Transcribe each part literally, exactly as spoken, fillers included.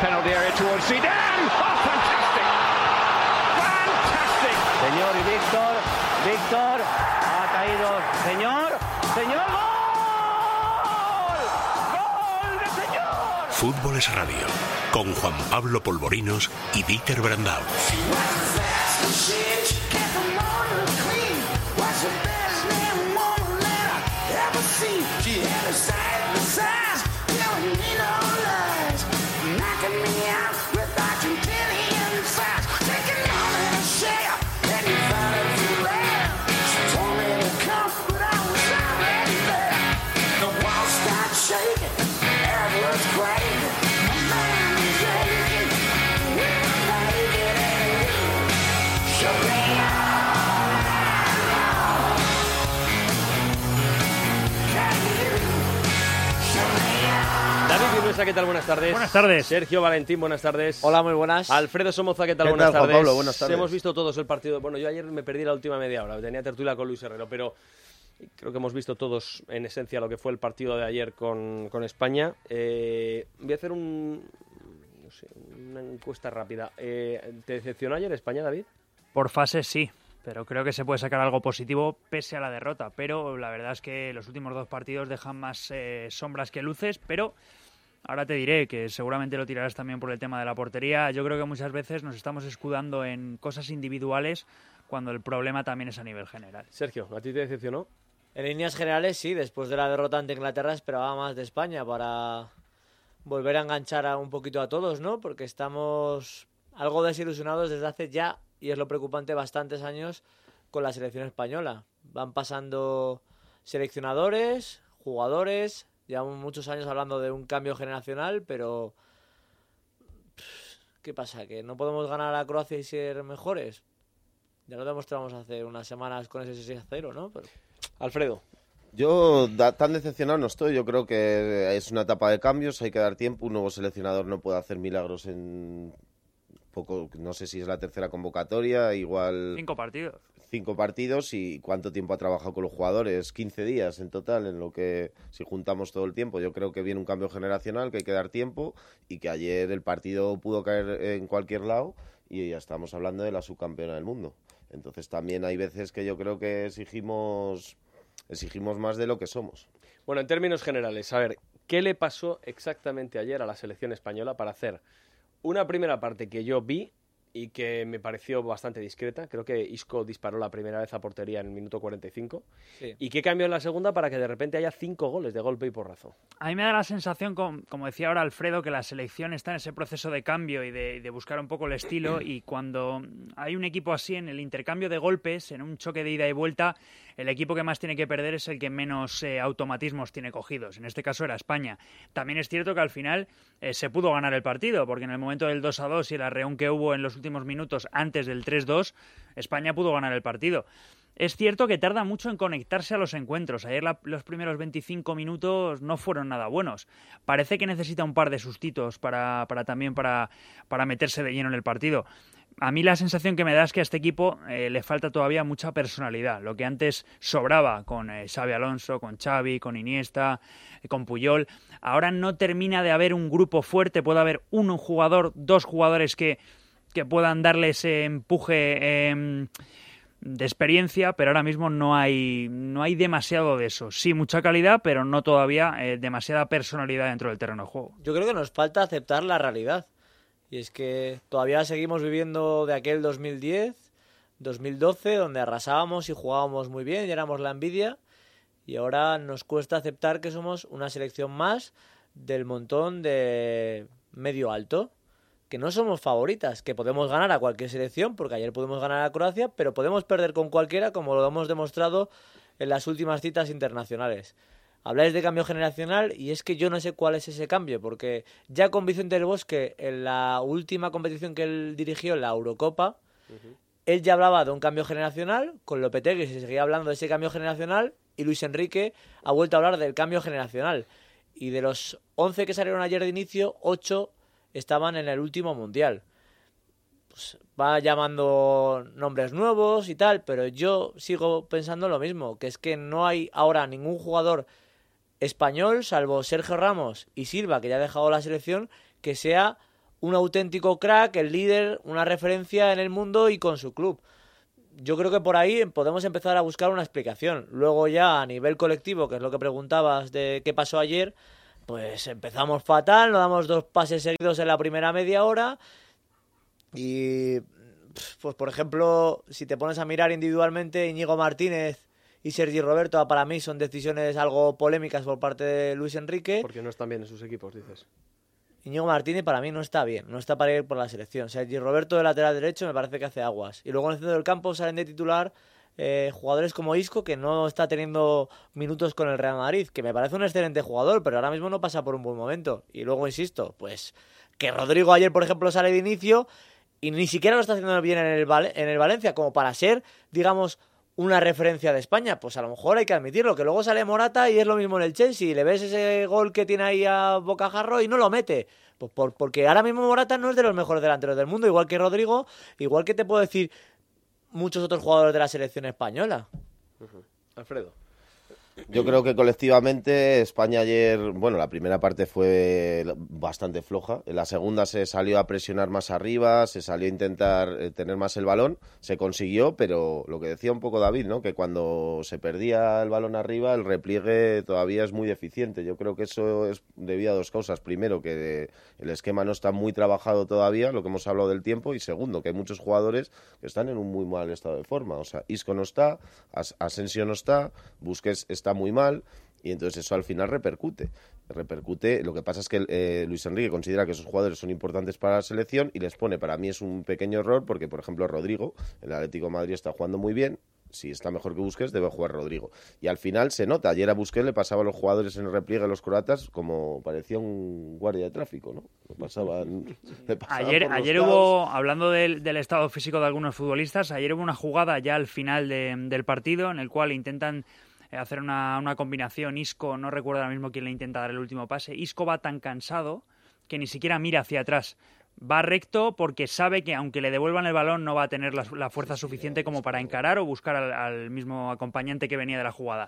penalty area towards Zidane. Oh, fantastic! Fantastic! Señor y Víctor, Víctor ha caído. Señor, señor, gol. Gol de señor. Fútbol es radio, con Juan Pablo Polvorinos y Dieter Brandau. ¿Qué tal? Buenas tardes. Buenas tardes. Sergio Valentín, buenas tardes. Hola, muy buenas. Alfredo Somoza, ¿qué tal? ¿Qué buenas tal, Juan tardes. Pablo? Buenas tardes. Hemos visto todos el partido. Bueno, yo ayer me perdí la última media hora, tenía tertulia con Luis Herrero, pero creo que hemos visto todos en esencia lo que fue el partido de ayer con, con España. Eh, voy a hacer un, no sé, una encuesta rápida. Eh, ¿Te decepcionó ayer España, David? Por fases sí, pero creo que se puede sacar algo positivo pese a la derrota. Pero la verdad es que los últimos dos partidos dejan más eh, sombras que luces, pero ahora te diré que seguramente lo tirarás también por el tema de la portería. Yo creo que muchas veces nos estamos escudando en cosas individuales cuando el problema también es a nivel general. Sergio, ¿a ti te decepcionó? En líneas generales sí, después de la derrota ante Inglaterra esperaba más de España para volver a enganchar a un poquito a todos, ¿no? Porque estamos algo desilusionados desde hace ya, y es lo preocupante, bastantes años con la selección española. Van pasando seleccionadores, jugadores. Llevamos muchos años hablando de un cambio generacional, pero ¿qué pasa? ¿Que no podemos ganar a Croacia y ser mejores? Ya lo demostramos hace unas semanas con ese seis a cero, ¿no? Pero... Alfredo. Yo da, tan decepcionado no estoy. Yo creo que es una etapa de cambios, hay que dar tiempo. Un nuevo seleccionador no puede hacer milagros en poco, no sé si es la tercera convocatoria, igual... Cinco partidos. Cinco partidos. ¿Y cuánto tiempo ha trabajado con los jugadores? quince días en total, en lo que, si juntamos todo el tiempo, yo creo que viene un cambio generacional, que hay que dar tiempo, y que ayer el partido pudo caer en cualquier lado y ya estamos hablando de la subcampeona del mundo. Entonces también hay veces que yo creo que exigimos exigimos más de lo que somos. Bueno, en términos generales, a ver, ¿qué le pasó exactamente ayer a la selección española para hacer una primera parte que yo vi y que me pareció bastante discreta? Creo que Isco disparó la primera vez a portería en el minuto cuarenta y cinco. Sí. ¿Y qué cambió en la segunda para que de repente haya cinco goles de golpe y porrazo? A mí me da la sensación, como decía ahora Alfredo, que la selección está en ese proceso de cambio y de, de buscar un poco el estilo, y cuando hay un equipo así, en el intercambio de golpes, en un choque de ida y vuelta, el equipo que más tiene que perder es el que menos eh, automatismos tiene cogidos. En este caso era España. También es cierto que al final eh, se pudo ganar el partido, porque en el momento del dos a dos y el arreón que hubo en los últimos minutos antes del tres dos, España pudo ganar el partido. Es cierto que tarda mucho en conectarse a los encuentros. Ayer la, los primeros veinticinco minutos no fueron nada buenos. Parece que necesita un par de sustitos para, para también para, para meterse de lleno en el partido. A mí la sensación que me da es que a este equipo eh, le falta todavía mucha personalidad. Lo que antes sobraba con eh, Xabi Alonso, con Xavi, con Iniesta, eh, con Puyol, ahora no termina de haber un grupo fuerte. Puede haber un jugador, dos jugadores que, que puedan darle ese empuje eh, de experiencia, pero ahora mismo no hay, no hay demasiado de eso. Sí, mucha calidad, pero no todavía eh, demasiada personalidad dentro del terreno de juego. Yo creo que nos falta aceptar la realidad. Y es que todavía seguimos viviendo de aquel dos mil diez, dos mil doce, donde arrasábamos y jugábamos muy bien y éramos la envidia. Y ahora nos cuesta aceptar que somos una selección más del montón de medio alto. Que no somos favoritas, que podemos ganar a cualquier selección, porque ayer pudimos ganar a Croacia, pero podemos perder con cualquiera, como lo hemos demostrado en las últimas citas internacionales. Habláis de cambio generacional y es que yo no sé cuál es ese cambio, porque ya con Vicente del Bosque, en la última competición que él dirigió, la Eurocopa, uh-huh. él ya hablaba de un cambio generacional, con Lopetegui se seguía hablando de ese cambio generacional y Luis Enrique ha vuelto a hablar del cambio generacional. Y de los once que salieron ayer de inicio, ocho estaban en el último Mundial. Pues va llamando nombres nuevos y tal, pero yo sigo pensando lo mismo, que es que no hay ahora ningún jugador español, salvo Sergio Ramos y Silva, que ya ha dejado la selección, que sea un auténtico crack, el líder, una referencia en el mundo y con su club. Yo creo que por ahí podemos empezar a buscar una explicación. Luego ya a nivel colectivo, que es lo que preguntabas de qué pasó ayer, pues empezamos fatal, nos damos dos pases seguidos en la primera media hora y, pues por ejemplo, si te pones a mirar individualmente, Íñigo Martínez y Sergi Roberto, para mí son decisiones algo polémicas por parte de Luis Enrique. Porque no están bien en sus equipos, dices. Íñigo Martínez para mí no está bien, no está para ir por la selección. Sergi Roberto de lateral derecho me parece que hace aguas. Y luego en el centro del campo salen de titular eh, jugadores como Isco, que no está teniendo minutos con el Real Madrid, que me parece un excelente jugador, pero ahora mismo no pasa por un buen momento. Y luego, insisto, pues que Rodrigo ayer, por ejemplo, sale de inicio y ni siquiera lo está haciendo bien en el, Val- en el Valencia, como para ser, digamos, una referencia de España. Pues a lo mejor hay que admitirlo, que luego sale Morata y es lo mismo en el Chelsea, y le ves ese gol que tiene ahí a bocajarro y no lo mete. Pues por, porque ahora mismo Morata no es de los mejores delanteros del mundo, igual que Rodrigo, igual que te puedo decir muchos otros jugadores de la selección española. Uh-huh. Alfredo. Yo creo que colectivamente España ayer, bueno, la primera parte fue bastante floja. En la segunda se salió a presionar más arriba, se salió a intentar eh, tener más el balón, se consiguió, pero lo que decía un poco David, ¿no? Que cuando se perdía el balón arriba, el repliegue todavía es muy deficiente. Yo creo que eso es debido a dos causas. Primero, que el esquema no está muy trabajado todavía, lo que hemos hablado del tiempo, y segundo, que hay muchos jugadores que están en un muy mal estado de forma. O sea, Isco no está, As- Asensio no está, Busquets está está muy mal, y entonces eso al final repercute. Repercute. Lo que pasa es que eh, Luis Enrique considera que esos jugadores son importantes para la selección y les pone, para mí es un pequeño error, porque por ejemplo Rodrigo, el Atlético de Madrid está jugando muy bien. Si está mejor que Busquets, debe jugar Rodrigo. Y al final se nota. Ayer a Busquets le pasaba a los jugadores en el repliegue, los croatas, como parecía un guardia de tráfico, ¿no? Le pasaban, le pasaban ayer por los ayer caos. hubo, hablando del, del estado físico de algunos futbolistas, ayer hubo una jugada ya al final de, del partido en el cual intentan hacer una, una combinación. Isco, no recuerdo ahora mismo quién le intenta dar el último pase. Isco va tan cansado que ni siquiera mira hacia atrás. Va recto porque sabe que aunque le devuelvan el balón no va a tener la, la fuerza suficiente como para encarar o buscar al, al mismo acompañante que venía de la jugada.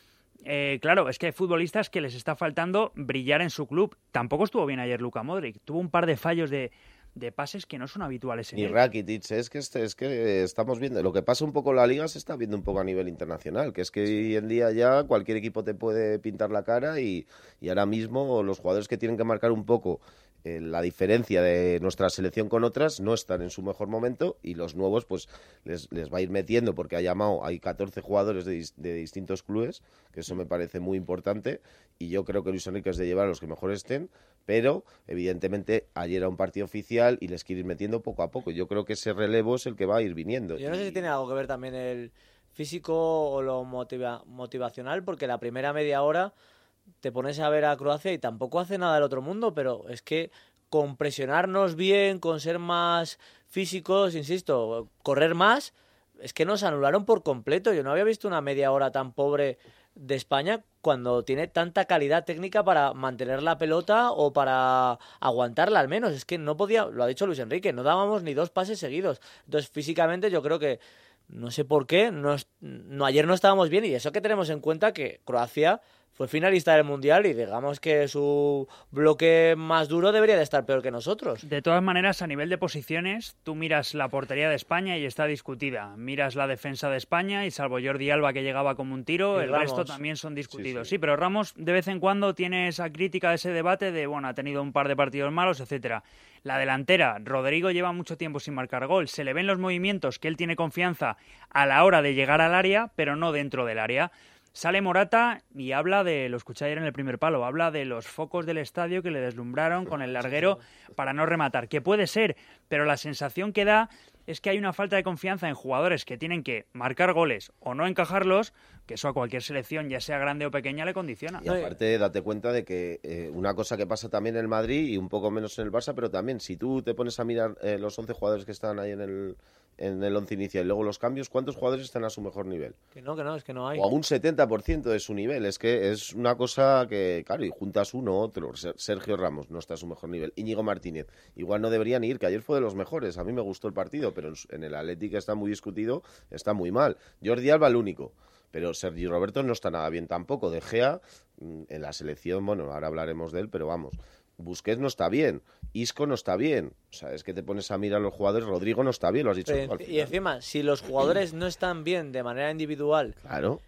Eh, claro, es que hay futbolistas que les está faltando brillar en su club. Tampoco estuvo bien ayer Luka Modric. Tuvo un par de fallos de... de pases que no son habituales en Ni él. Rakitic, es que, este, es que estamos viendo, lo que pasa un poco en la Liga se está viendo un poco a nivel internacional, que es que hoy en día ya cualquier equipo te puede pintar la cara y, y ahora mismo los jugadores que tienen que marcar un poco eh, la diferencia de nuestra selección con otras no están en su mejor momento, y los nuevos pues les, les va a ir metiendo, porque ha llamado, hay catorce jugadores de, de distintos clubes, que eso me parece muy importante, y yo creo que Luis Enrique es de llevar a los que mejor estén, pero evidentemente ayer era un partido oficial y les quiere ir metiendo poco a poco. Yo creo que ese relevo es el que va a ir viniendo. Yo no sé si tiene algo que ver también el físico o lo motiva- motivacional, porque la primera media hora te pones a ver a Croacia y tampoco hace nada del otro mundo, pero es que con presionarnos bien, con ser más físicos, insisto, correr más, es que nos anularon por completo. Yo no había visto una media hora tan pobre de España cuando tiene tanta calidad técnica para mantener la pelota o para aguantarla al menos. Es que no podía, lo ha dicho Luis Enrique, no dábamos ni dos pases seguidos. Entonces físicamente yo creo que, no sé por qué, no, no ayer no estábamos bien, y eso que tenemos en cuenta que Croacia fue finalista del Mundial y digamos que su bloque más duro debería de estar peor que nosotros. De todas maneras, a nivel de posiciones, tú miras la portería de España y está discutida. Miras la defensa de España y salvo Jordi Alba, que llegaba como un tiro, Y el Ramos. resto también son discutidos. Sí, Sí, sí. pero Ramos de vez en cuando tiene esa crítica, ese debate de, bueno, ha tenido un par de partidos malos, etcétera. La delantera, Rodrigo lleva mucho tiempo sin marcar gol. Se le ven los movimientos que él tiene confianza a la hora de llegar al área, pero no dentro del área. Sale Morata y habla de, lo escuché ayer en el primer palo, habla de los focos del estadio que le deslumbraron con el larguero para no rematar, que puede ser, pero la sensación que da es que hay una falta de confianza en jugadores que tienen que marcar goles o no encajarlos, que eso a cualquier selección, ya sea grande o pequeña, le condiciona. Y aparte, date cuenta de que eh, una cosa que pasa también en el Madrid y un poco menos en el Barça, pero también si tú te pones a mirar eh, los once jugadores que están ahí en el en el once inicial y luego los cambios, ¿cuántos jugadores están a su mejor nivel? Que no, que no, es que no hay. O a un setenta por ciento de su nivel. Es que es una cosa que, claro, y juntas uno, otro. Sergio Ramos no está a su mejor nivel. Íñigo Martínez, igual no deberían ir, que ayer fue de los mejores. A mí me gustó el partido, pero en el Atlético está muy discutido, está muy mal. Jordi Alba el único. Pero Sergi Roberto no está nada bien tampoco. De Gea, en la selección, bueno, ahora hablaremos de él, pero vamos, Busquets no está bien, Isco no está bien. O sea, es que te pones a mirar a los jugadores, Rodrigo no está bien, lo has dicho Pero, tú al y final. encima, si los jugadores no están bien de manera individual, Claro.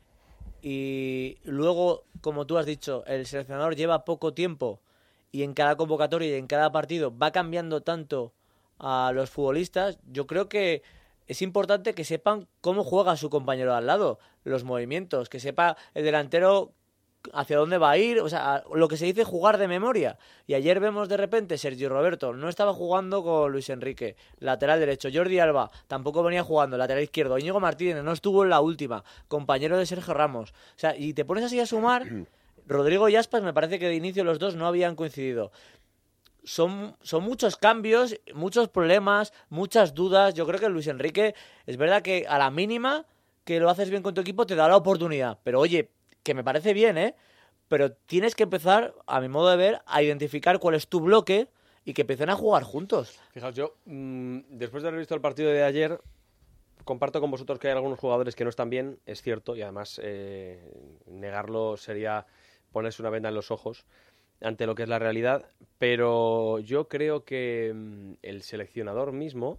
y luego, como tú has dicho, el seleccionador lleva poco tiempo y en cada convocatoria y en cada partido va cambiando tanto a los futbolistas, yo creo que es importante que sepan cómo juega su compañero al lado, los movimientos, que sepa el delantero hacia dónde va a ir, o sea, lo que se dice jugar de memoria. Y ayer vemos de repente Sergio Roberto no estaba jugando con Luis Enrique, lateral derecho. Jordi Alba tampoco venía jugando, lateral izquierdo. Íñigo Martínez no estuvo en la última, compañero de Sergio Ramos. O sea, y te pones así a sumar, Rodrigo y Aspas me parece que de inicio los dos no habían coincidido. Son, son muchos cambios, muchos problemas, muchas dudas. Yo creo que Luis Enrique, es verdad que a la mínima que lo haces bien con tu equipo te da la oportunidad. Pero oye, que me parece bien, ¿eh? Pero tienes que empezar, a mi modo de ver, a identificar cuál es tu bloque y que empiecen a jugar juntos. Fijaos, yo, mmm, después de haber visto el partido de ayer, comparto con vosotros que hay algunos jugadores que no están bien, es cierto, y además eh, negarlo sería ponerse una venda en los ojos ante lo que es la realidad, pero yo creo que mmm, el seleccionador mismo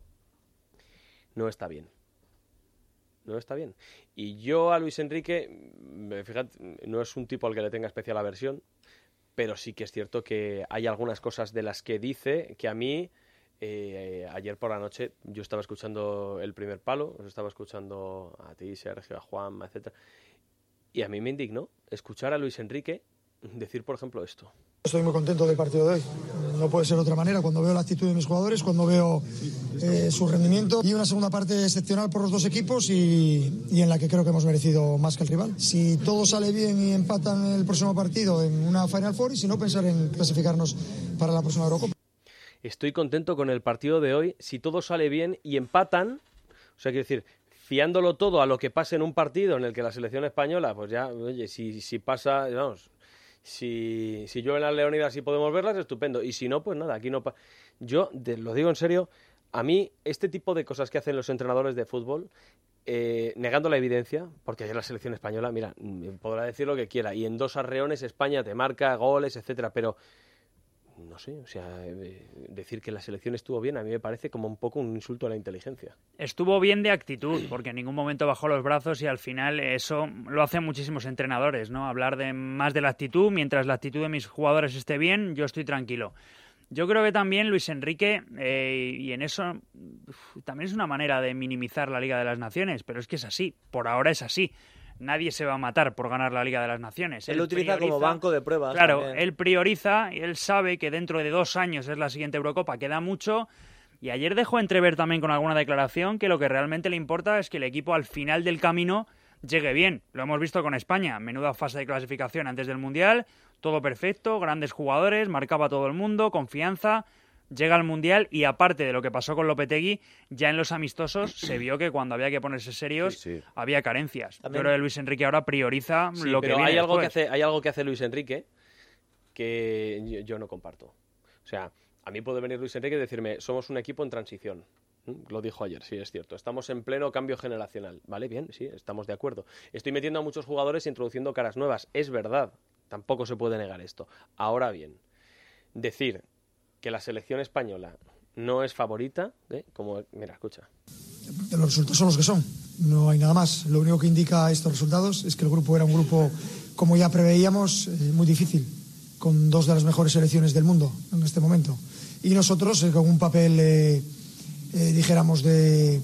no está bien. No está bien. Y yo a Luis Enrique, fíjate, no es un tipo al que le tenga especial aversión, pero sí que es cierto que hay algunas cosas de las que dice que a mí, eh, ayer por la noche, yo estaba escuchando El Primer Palo, os estaba escuchando a ti, Sergio, a Juan, etcétera, y a mí me indignó escuchar a Luis Enrique decir, por ejemplo, esto. Estoy muy contento del partido de hoy. No puede ser de otra manera. Cuando veo la actitud de mis jugadores, cuando veo eh, su rendimiento y una segunda parte excepcional por los dos equipos y, y en la que creo que hemos merecido más que el rival. Si todo sale bien y empatan el próximo partido en una Final Four y si no, pensar en clasificarnos para la próxima Eurocopa. Estoy contento con el partido de hoy si todo sale bien y empatan. O sea, quiero decir, fiándolo todo a lo que pase en un partido en el que la selección española, pues ya, oye, si, si pasa, vamos... Si, si llueven las Leónidas y podemos verlas, estupendo. Y si no, pues nada, aquí no... Pa Yo, de, lo digo en serio, a mí este tipo de cosas que hacen los entrenadores de fútbol, eh, negando la evidencia, porque ayer la selección española, mira, podrá decir lo que quiera, y en dos arreones España te marca goles, etcétera, pero... No sé, o sea, eh, decir que la selección estuvo bien a mí me parece como un poco un insulto a la inteligencia. Estuvo bien de actitud, porque en ningún momento bajó los brazos y al final eso lo hacen muchísimos entrenadores, ¿no? Hablar de más de la actitud, mientras la actitud de mis jugadores esté bien, yo estoy tranquilo. Yo creo que también Luis Enrique, eh, y en eso uf, también es una manera de minimizar la Liga de las Naciones, pero es que es así, por ahora es así. Nadie se va a matar por ganar la Liga de las Naciones. Él, él lo utiliza prioriza, como banco de pruebas. Claro, también. Él prioriza y él sabe que dentro de dos años es la siguiente Eurocopa, queda mucho. Y ayer dejó entrever también con alguna declaración que lo que realmente le importa es que el equipo al final del camino llegue bien. Lo hemos visto con España, menuda fase de clasificación antes del Mundial, todo perfecto, grandes jugadores, marcaba a todo el mundo, confianza... Llega al Mundial y aparte de lo que pasó con Lopetegui, ya en los amistosos se vio que cuando había que ponerse serios sí, sí. había carencias. También... Yo creo que Luis Enrique ahora prioriza sí, lo pero que viene hay algo que después. hace, hay algo que hace Luis Enrique que yo, yo no comparto. O sea, a mí puede venir Luis Enrique y decirme, somos un equipo en transición. Lo dijo ayer, sí, es cierto. Estamos en pleno cambio generacional. Vale, bien, sí, estamos de acuerdo. Estoy metiendo a muchos jugadores e introduciendo caras nuevas. Es verdad, tampoco se puede negar esto. Ahora bien, decir que la selección española no es favorita, ¿eh? Como, mira, escucha. Los resultados son los que son, no hay nada más. Lo único que indica estos resultados es que el grupo era un grupo, como ya preveíamos, eh, muy difícil, con dos de las mejores selecciones del mundo en este momento. Y nosotros, eh, con un papel, eh, eh, dijéramos, de,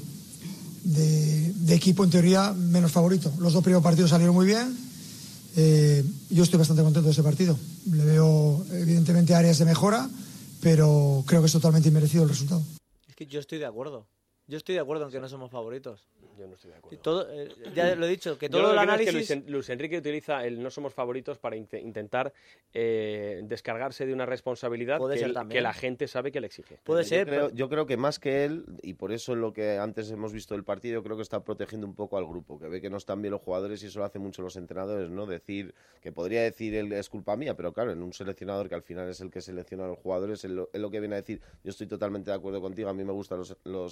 de, de equipo, en teoría, menos favorito. Los dos primeros partidos salieron muy bien. Eh, yo estoy bastante contento de este partido. Le veo, evidentemente, áreas de mejora, pero creo que es totalmente inmerecido el resultado. Es que yo estoy de acuerdo. Yo estoy de acuerdo en que no somos favoritos. Yo no estoy de acuerdo. Todo, eh, ya lo he dicho, que todo Yo lo el que análisis... Es que Luis, en, Luis Enrique utiliza el no somos favoritos para in intentar eh, descargarse de una responsabilidad que, el, que la gente sabe que le exige. Puede yo ser. Creo, pero... Yo creo que más que él, y por eso en lo que antes hemos visto del partido, creo que está protegiendo un poco al grupo, que ve que no están bien los jugadores y eso lo hacen mucho los entrenadores, ¿no? Decir, que podría decir él es culpa mía, pero claro, en un seleccionador que al final es el que selecciona a los jugadores, es lo, es lo que viene a decir, yo estoy totalmente de acuerdo contigo, a mí me gustan los, los entrenadores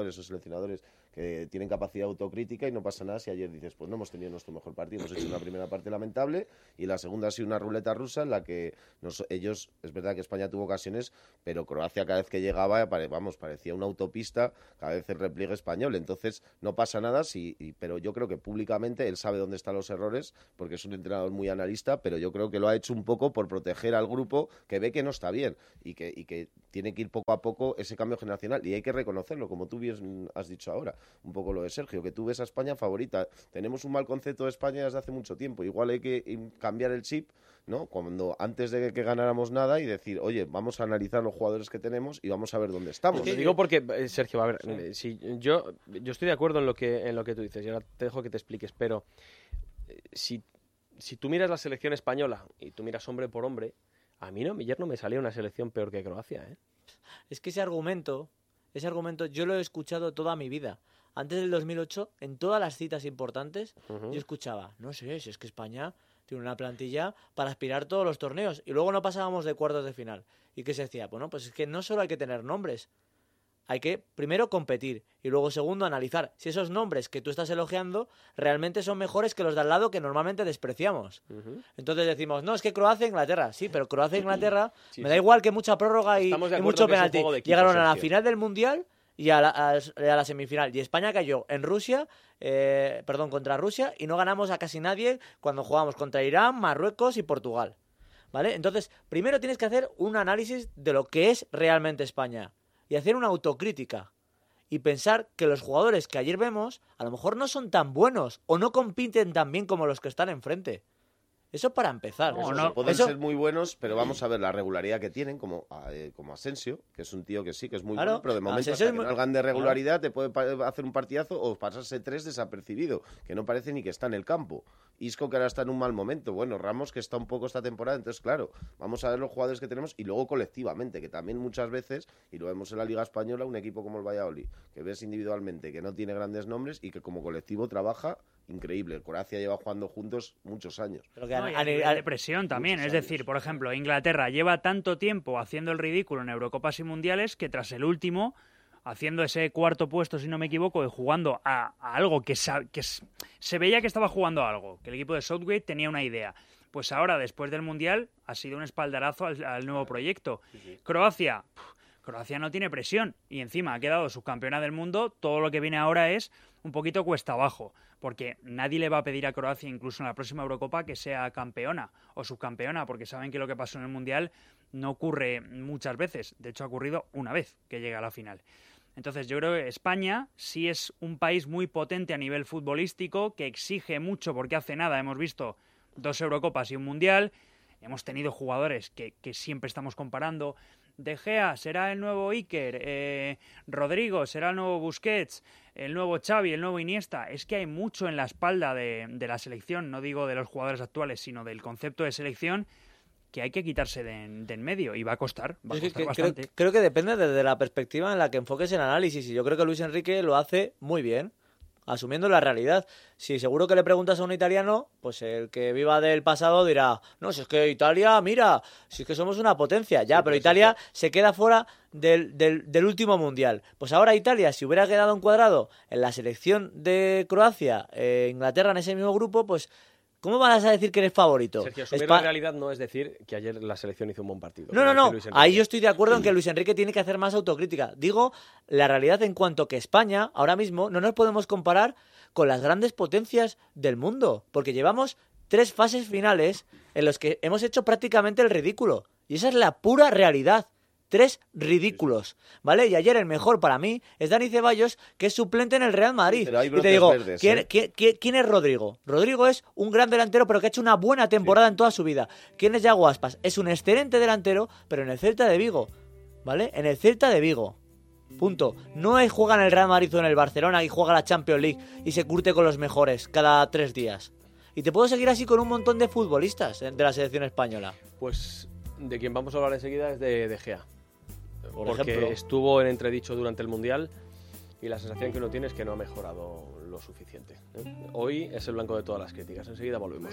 entrenadores o seleccionadores que tienen capacidad autocrítica y no pasa nada si ayer dices, pues no hemos tenido nuestro mejor partido, hemos hecho una primera parte lamentable y la segunda ha sido una ruleta rusa en la que nos, ellos, es verdad que España tuvo ocasiones, pero Croacia cada vez que llegaba, vamos, parecía una autopista, cada vez el repliegue español, entonces no pasa nada, sí, y, pero yo creo que públicamente él sabe dónde están los errores, porque es un entrenador muy analista, pero yo creo que lo ha hecho un poco por proteger al grupo que ve que no está bien y que, y que tiene que ir poco a poco ese cambio generacional, y hay que reconocerlo, como tú bien has dicho ahora, un poco lo de Sergio, que tú ves a España favorita. Tenemos un mal concepto de España desde hace mucho tiempo, igual hay que cambiar el chip, ¿no? Cuando antes de que ganáramos nada y decir, oye, vamos a analizar los jugadores que tenemos y vamos a ver dónde estamos. Te digo porque, eh, Sergio, a ver, sí. si yo, yo estoy de acuerdo en lo que en lo que tú dices, y ahora te dejo que te expliques, pero eh, si, si tú miras la selección española y tú miras hombre por hombre, a mí no, ayer no me salía una selección peor que Croacia, ¿eh? Es que ese argumento, ese argumento yo lo he escuchado toda mi vida. Antes del dos mil ocho, en todas las citas importantes, uh-huh. yo escuchaba, no sé, si es que España tiene una plantilla para aspirar todos los torneos. Y luego no pasábamos de cuartos de final. ¿Y qué se decía? Bueno, pues es que no solo hay que tener nombres. Hay que, primero, competir. Y luego, segundo, analizar si esos nombres que tú estás elogiando realmente son mejores que los de al lado que normalmente despreciamos. Uh-huh. Entonces decimos, no, es que Croacia e Inglaterra. Sí, pero Croacia e Inglaterra, sí, me da sí. igual que mucha prórroga y, y mucho penalti. Equipo, Llegaron Sergio. a la final del Mundial y a la, a, a la semifinal. Y España cayó en Rusia, eh, perdón, contra Rusia, y no ganamos a casi nadie cuando jugamos contra Irán, Marruecos y Portugal. ¿Vale? Entonces, primero tienes que hacer un análisis de lo que es realmente España y hacer una autocrítica y pensar que los jugadores que ayer vemos a lo mejor no son tan buenos o no compiten tan bien como los que están enfrente. Eso para empezar. No, eso, no, pueden eso... ser muy buenos, pero vamos a ver la regularidad que tienen, como, eh, como Asensio, que es un tío que sí, que es muy claro, bueno, pero de momento hasta que muy... no salgan de regularidad claro. te puede hacer un partidazo o pasarse tres desapercibido, que no parece ni que está en el campo. Isco, que ahora está en un mal momento. Bueno, Ramos, que está un poco esta temporada. Entonces, claro, vamos a ver los jugadores que tenemos y luego colectivamente, que también muchas veces, y lo vemos en la Liga Española, un equipo como el Valladolid, que ves individualmente que no tiene grandes nombres y que como colectivo trabaja increíble. El Croacia lleva jugando juntos muchos años. Pero que no, a, a, a, de presión también. Es decir, por ejemplo, Inglaterra lleva tanto tiempo haciendo el ridículo en Eurocopas y Mundiales que tras el último, haciendo ese cuarto puesto, si no me equivoco, y jugando a, a algo que, sa- que s- se veía que estaba jugando a algo, que el equipo de Southgate tenía una idea. Pues ahora, después del Mundial, ha sido un espaldarazo al, al nuevo proyecto. Sí, sí. Croacia... Pff, Croacia no tiene presión y encima ha quedado subcampeona del mundo. Todo lo que viene ahora es un poquito cuesta abajo, porque nadie le va a pedir a Croacia, incluso en la próxima Eurocopa, que sea campeona o subcampeona, porque saben que lo que pasó en el Mundial no ocurre muchas veces. De hecho, ha ocurrido una vez que llega a la final. Entonces, yo creo que España sí es un país muy potente a nivel futbolístico, que exige mucho porque hace nada hemos visto dos Eurocopas y un Mundial. Hemos tenido jugadores que, que siempre estamos comparando. De Gea será el nuevo Iker, eh, Rodrigo será el nuevo Busquets, el nuevo Xavi, el nuevo Iniesta. Es que hay mucho en la espalda de, de la selección, no digo de los jugadores actuales, sino del concepto de selección, que hay que quitarse de, de en medio y va a costar, va a costar que, bastante. Creo, creo que depende desde la perspectiva en la que enfoques el análisis, y yo creo que Luis Enrique lo hace muy bien, asumiendo la realidad. Si seguro que le preguntas a un italiano, pues el que viva del pasado dirá, no, si es que Italia, mira, si es que somos una potencia, ya, sí, pero Italia sí. se queda fuera del, del, del último mundial. Pues ahora Italia, si hubiera quedado encuadrado en la selección de Croacia, eh, Inglaterra en ese mismo grupo, pues ¿cómo vas a decir que eres favorito? Sergio, asumir Espa- la realidad no es decir que ayer la selección hizo un buen partido. No, no, no. Ahí yo estoy de acuerdo en que Luis Enrique tiene que hacer más autocrítica. Digo la realidad en cuanto que España, ahora mismo, no nos podemos comparar con las grandes potencias del mundo, porque llevamos tres fases finales en los que hemos hecho prácticamente el ridículo. Y esa es la pura realidad. Tres ridículos, ¿vale? Y ayer el mejor para mí es Dani Ceballos, que es suplente en el Real Madrid. Pero hay y te digo, verdes, ¿quién, ¿eh? ¿quién, quién, ¿quién es Rodrigo? Rodrigo es un gran delantero, pero que ha hecho una buena temporada sí. en toda su vida. ¿Quién es Yago Aspas? Es un excelente delantero, pero en el Celta de Vigo, ¿vale? En el Celta de Vigo. Punto. No es juega en el Real Madrid o en el Barcelona y juega la Champions League y se curte con los mejores cada tres días. Y te puedo seguir así con un montón de futbolistas de la selección española. Pues de quien vamos a hablar enseguida es de De Gea. Por porque ejemplo. estuvo en entredicho durante el Mundial y la sensación que uno tiene es que no ha mejorado lo suficiente, ¿eh? Hoy es el blanco de todas las críticas. Enseguida volvemos.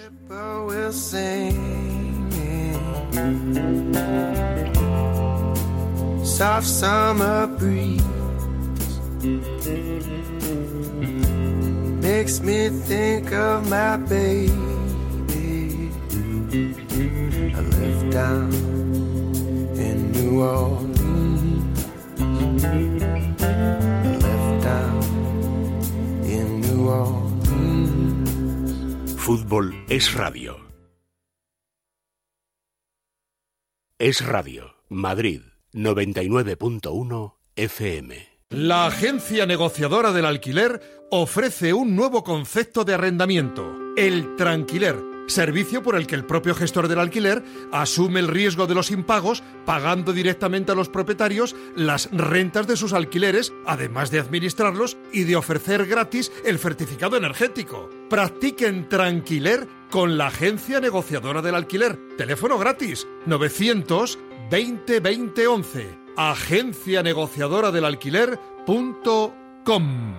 Soft summer breeze Makes me think of my baby. I left down in New Orleans. I left down in New Orleans. Fútbol es radio. Es Radio, Madrid, noventa y nueve punto uno F M. La agencia negociadora del alquiler ofrece un nuevo concepto de arrendamiento, el tranquiler, servicio por el que el propio gestor del alquiler asume el riesgo de los impagos, pagando directamente a los propietarios las rentas de sus alquileres, además de administrarlos y de ofrecer gratis el certificado energético. Practiquen tranquiler con la agencia negociadora del alquiler. Teléfono gratis novecientos veinte veinte once. agencia negociadora del alquiler punto com.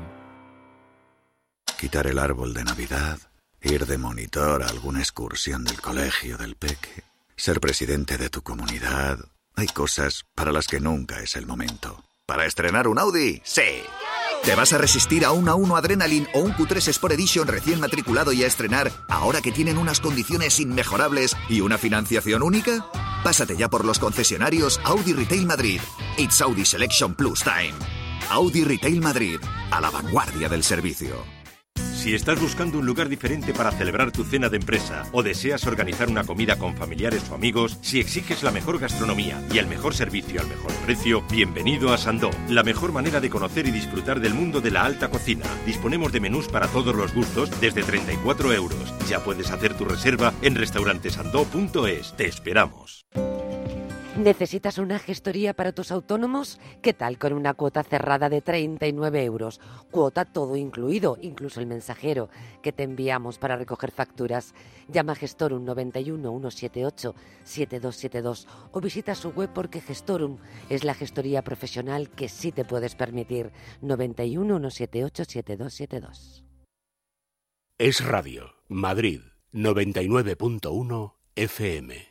Quitar el árbol de Navidad, ir de monitor a alguna excursión del colegio del peque, ser presidente de tu comunidad. Hay cosas para las que nunca es el momento. ¿Para estrenar un Audi? ¡Sí! ¿Te vas a resistir a un A uno Adrenaline o un Q tres Sport Edition recién matriculado y a estrenar ahora que tienen unas condiciones inmejorables y una financiación única? Pásate ya por los concesionarios Audi Retail Madrid. It's Audi Selection Plus Time. Audi Retail Madrid, a la vanguardia del servicio. Si estás buscando un lugar diferente para celebrar tu cena de empresa o deseas organizar una comida con familiares o amigos, si exiges la mejor gastronomía y el mejor servicio al mejor precio, bienvenido a Sandó, la mejor manera de conocer y disfrutar del mundo de la alta cocina. Disponemos de menús para todos los gustos desde treinta y cuatro euros. Ya puedes hacer tu reserva en restaurantesandó punto es. Te esperamos. ¿Necesitas una gestoría para tus autónomos? ¿Qué tal con una cuota cerrada de treinta y nueve euros? Cuota todo incluido, incluso el mensajero que te enviamos para recoger facturas. Llama a Gestorum noventa y uno, ciento setenta y ocho, setenta y dos setenta y dos o visita su web porque Gestorum es la gestoría profesional que sí te puedes permitir. noventa y uno, ciento setenta y ocho, setenta y dos setenta y dos. Es Radio, Madrid, noventa y nueve punto uno F M.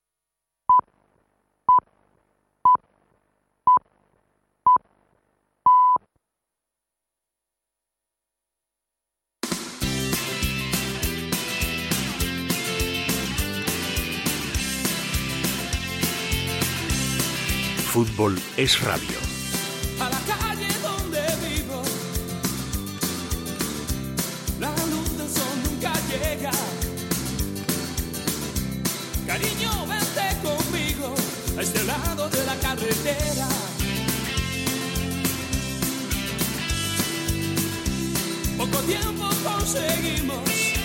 Fútbol es radio. A la calle donde vivo, la luz del sol nunca llega. Cariño, vente conmigo a este lado de la carretera. Poco tiempo conseguimos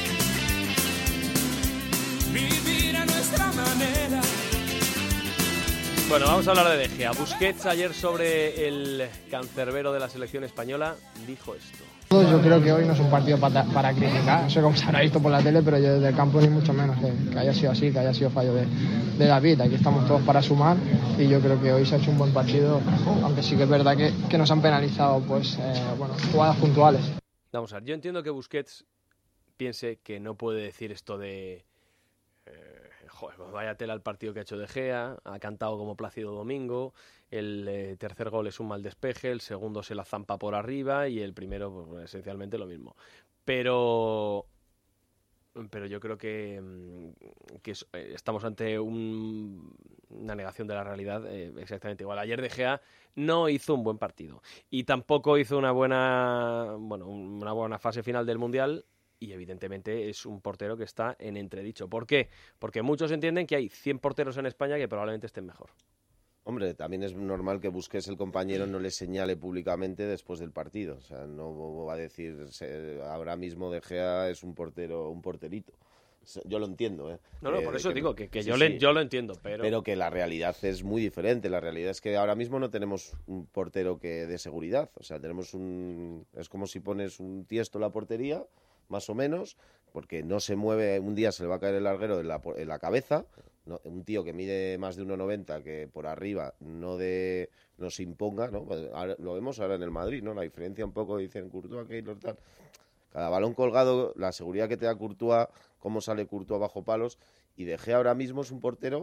vivir a nuestra manera. Bueno, vamos a hablar de De Gea. Busquets ayer sobre el cancerbero de la selección española dijo esto. Yo creo que hoy no es un partido para, para criticar, no sé cómo se habrá visto por la tele, pero yo desde el campo ni mucho menos que, que haya sido así, que haya sido fallo de, de David. Aquí estamos todos para sumar y yo creo que hoy se ha hecho un buen partido, aunque sí que es verdad que, que nos han penalizado pues eh, bueno, jugadas puntuales. Vamos a ver, yo entiendo que Busquets piense que no puede decir esto de... Eh, joder, pues vaya tela el partido que ha hecho De Gea, ha cantado como Plácido Domingo, el eh, tercer gol es un mal despeje, el segundo se la zampa por arriba y el primero pues, esencialmente lo mismo. Pero pero yo creo que, que es, estamos ante un, una negación de la realidad eh, exactamente igual. Ayer De Gea no hizo un buen partido y tampoco hizo una buena, bueno, una buena fase final del Mundial. Y evidentemente es un portero que está en entredicho. ¿Por qué? Porque muchos entienden que hay cien porteros en España que probablemente estén mejor. Hombre, también es normal que Busquets, el compañero, no le señale públicamente después del partido. O sea, no va a decir ahora mismo De Gea es un portero, un porterito. Yo lo entiendo, ¿eh? No, no, eh, por eso que, digo que, que sí, yo, sí. le, yo lo entiendo, pero... Pero que la realidad es muy diferente. La realidad es que ahora mismo no tenemos un portero que dé seguridad. O sea, tenemos un... Es como si pones un Tiesto en la portería, más o menos, porque no se mueve, un día se le va a caer el larguero en la, en la cabeza, no, un tío que mide más de uno noventa, que por arriba no de no se imponga, ¿no? Ahora, lo vemos ahora en el Madrid, ¿no? La diferencia un poco, dicen Courtois, Keylor, tal. Cada balón colgado, la seguridad que te da Courtois, cómo sale Courtois bajo palos, y De Gea ahora mismo es un portero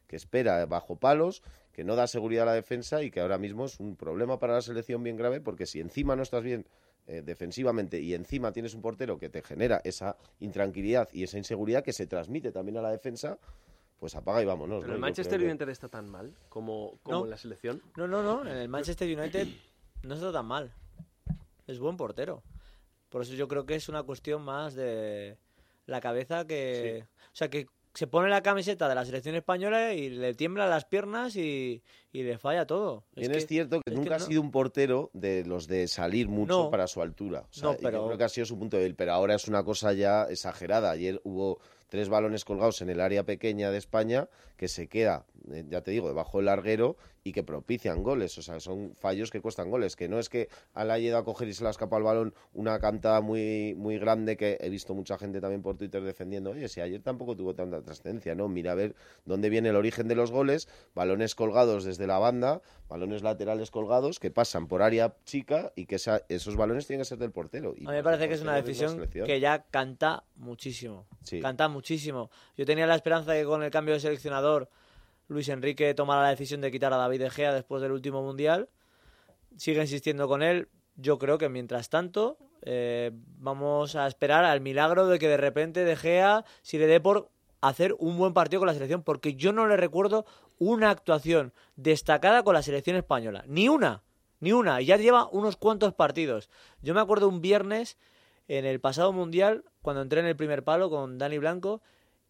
que espera bajo palos, que no da seguridad a la defensa y que ahora mismo es un problema para la selección bien grave, porque si encima no estás bien eh, defensivamente y encima tienes un portero que te genera esa intranquilidad y esa inseguridad que se transmite también a la defensa, pues apaga y vámonos. ¿Pero ¿no? el Manchester que... United está tan mal como, como no. en la selección? No, no, no, en el Manchester United no está tan mal. Es buen portero. Por eso yo creo que es una cuestión más de la cabeza que... Sí. O sea, que se pone la camiseta de la selección española y le tiemblan las piernas y, y le falla todo. Bien, es, es que, cierto que es nunca que ha no. sido un portero de los de salir mucho no. para su altura. O sea, no, pero... yo creo que ha sido su punto débil, pero ahora es una cosa ya exagerada. Ayer hubo tres balones colgados en el área pequeña de España que se queda, eh, ya te digo, debajo del larguero y que propician goles. O sea, son fallos que cuestan goles. Que no es que haya ido a coger y se le ha escapado el balón una cantada muy, muy grande, que he visto mucha gente también por Twitter defendiendo. Oye, si ayer tampoco tuvo tanta trascendencia, ¿no? Mira a ver dónde viene el origen de los goles. Balones colgados desde la banda, balones laterales colgados que pasan por área chica y que esa, esos balones tienen que ser del portero. Y a mí me parece que es una decisión que ya canta muchísimo. Sí. Canta muchísimo. Yo tenía la esperanza de que con el cambio de seleccionador Luis Enrique tomara la decisión de quitar a David De Gea después del último Mundial. Sigue insistiendo con él. Yo creo que mientras tanto eh, vamos a esperar al milagro de que de repente De Gea se le dé por hacer un buen partido con la selección, porque yo no le recuerdo una actuación destacada con la selección española. Ni una, ni una. Y ya lleva unos cuantos partidos. Yo me acuerdo un viernes en el pasado Mundial, cuando entré en el primer palo con Dani Blanco,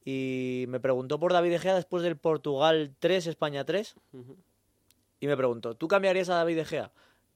y me preguntó por David De Gea después del Portugal tres, España tres, uh-huh. y me preguntó, ¿tú cambiarías a David De Gea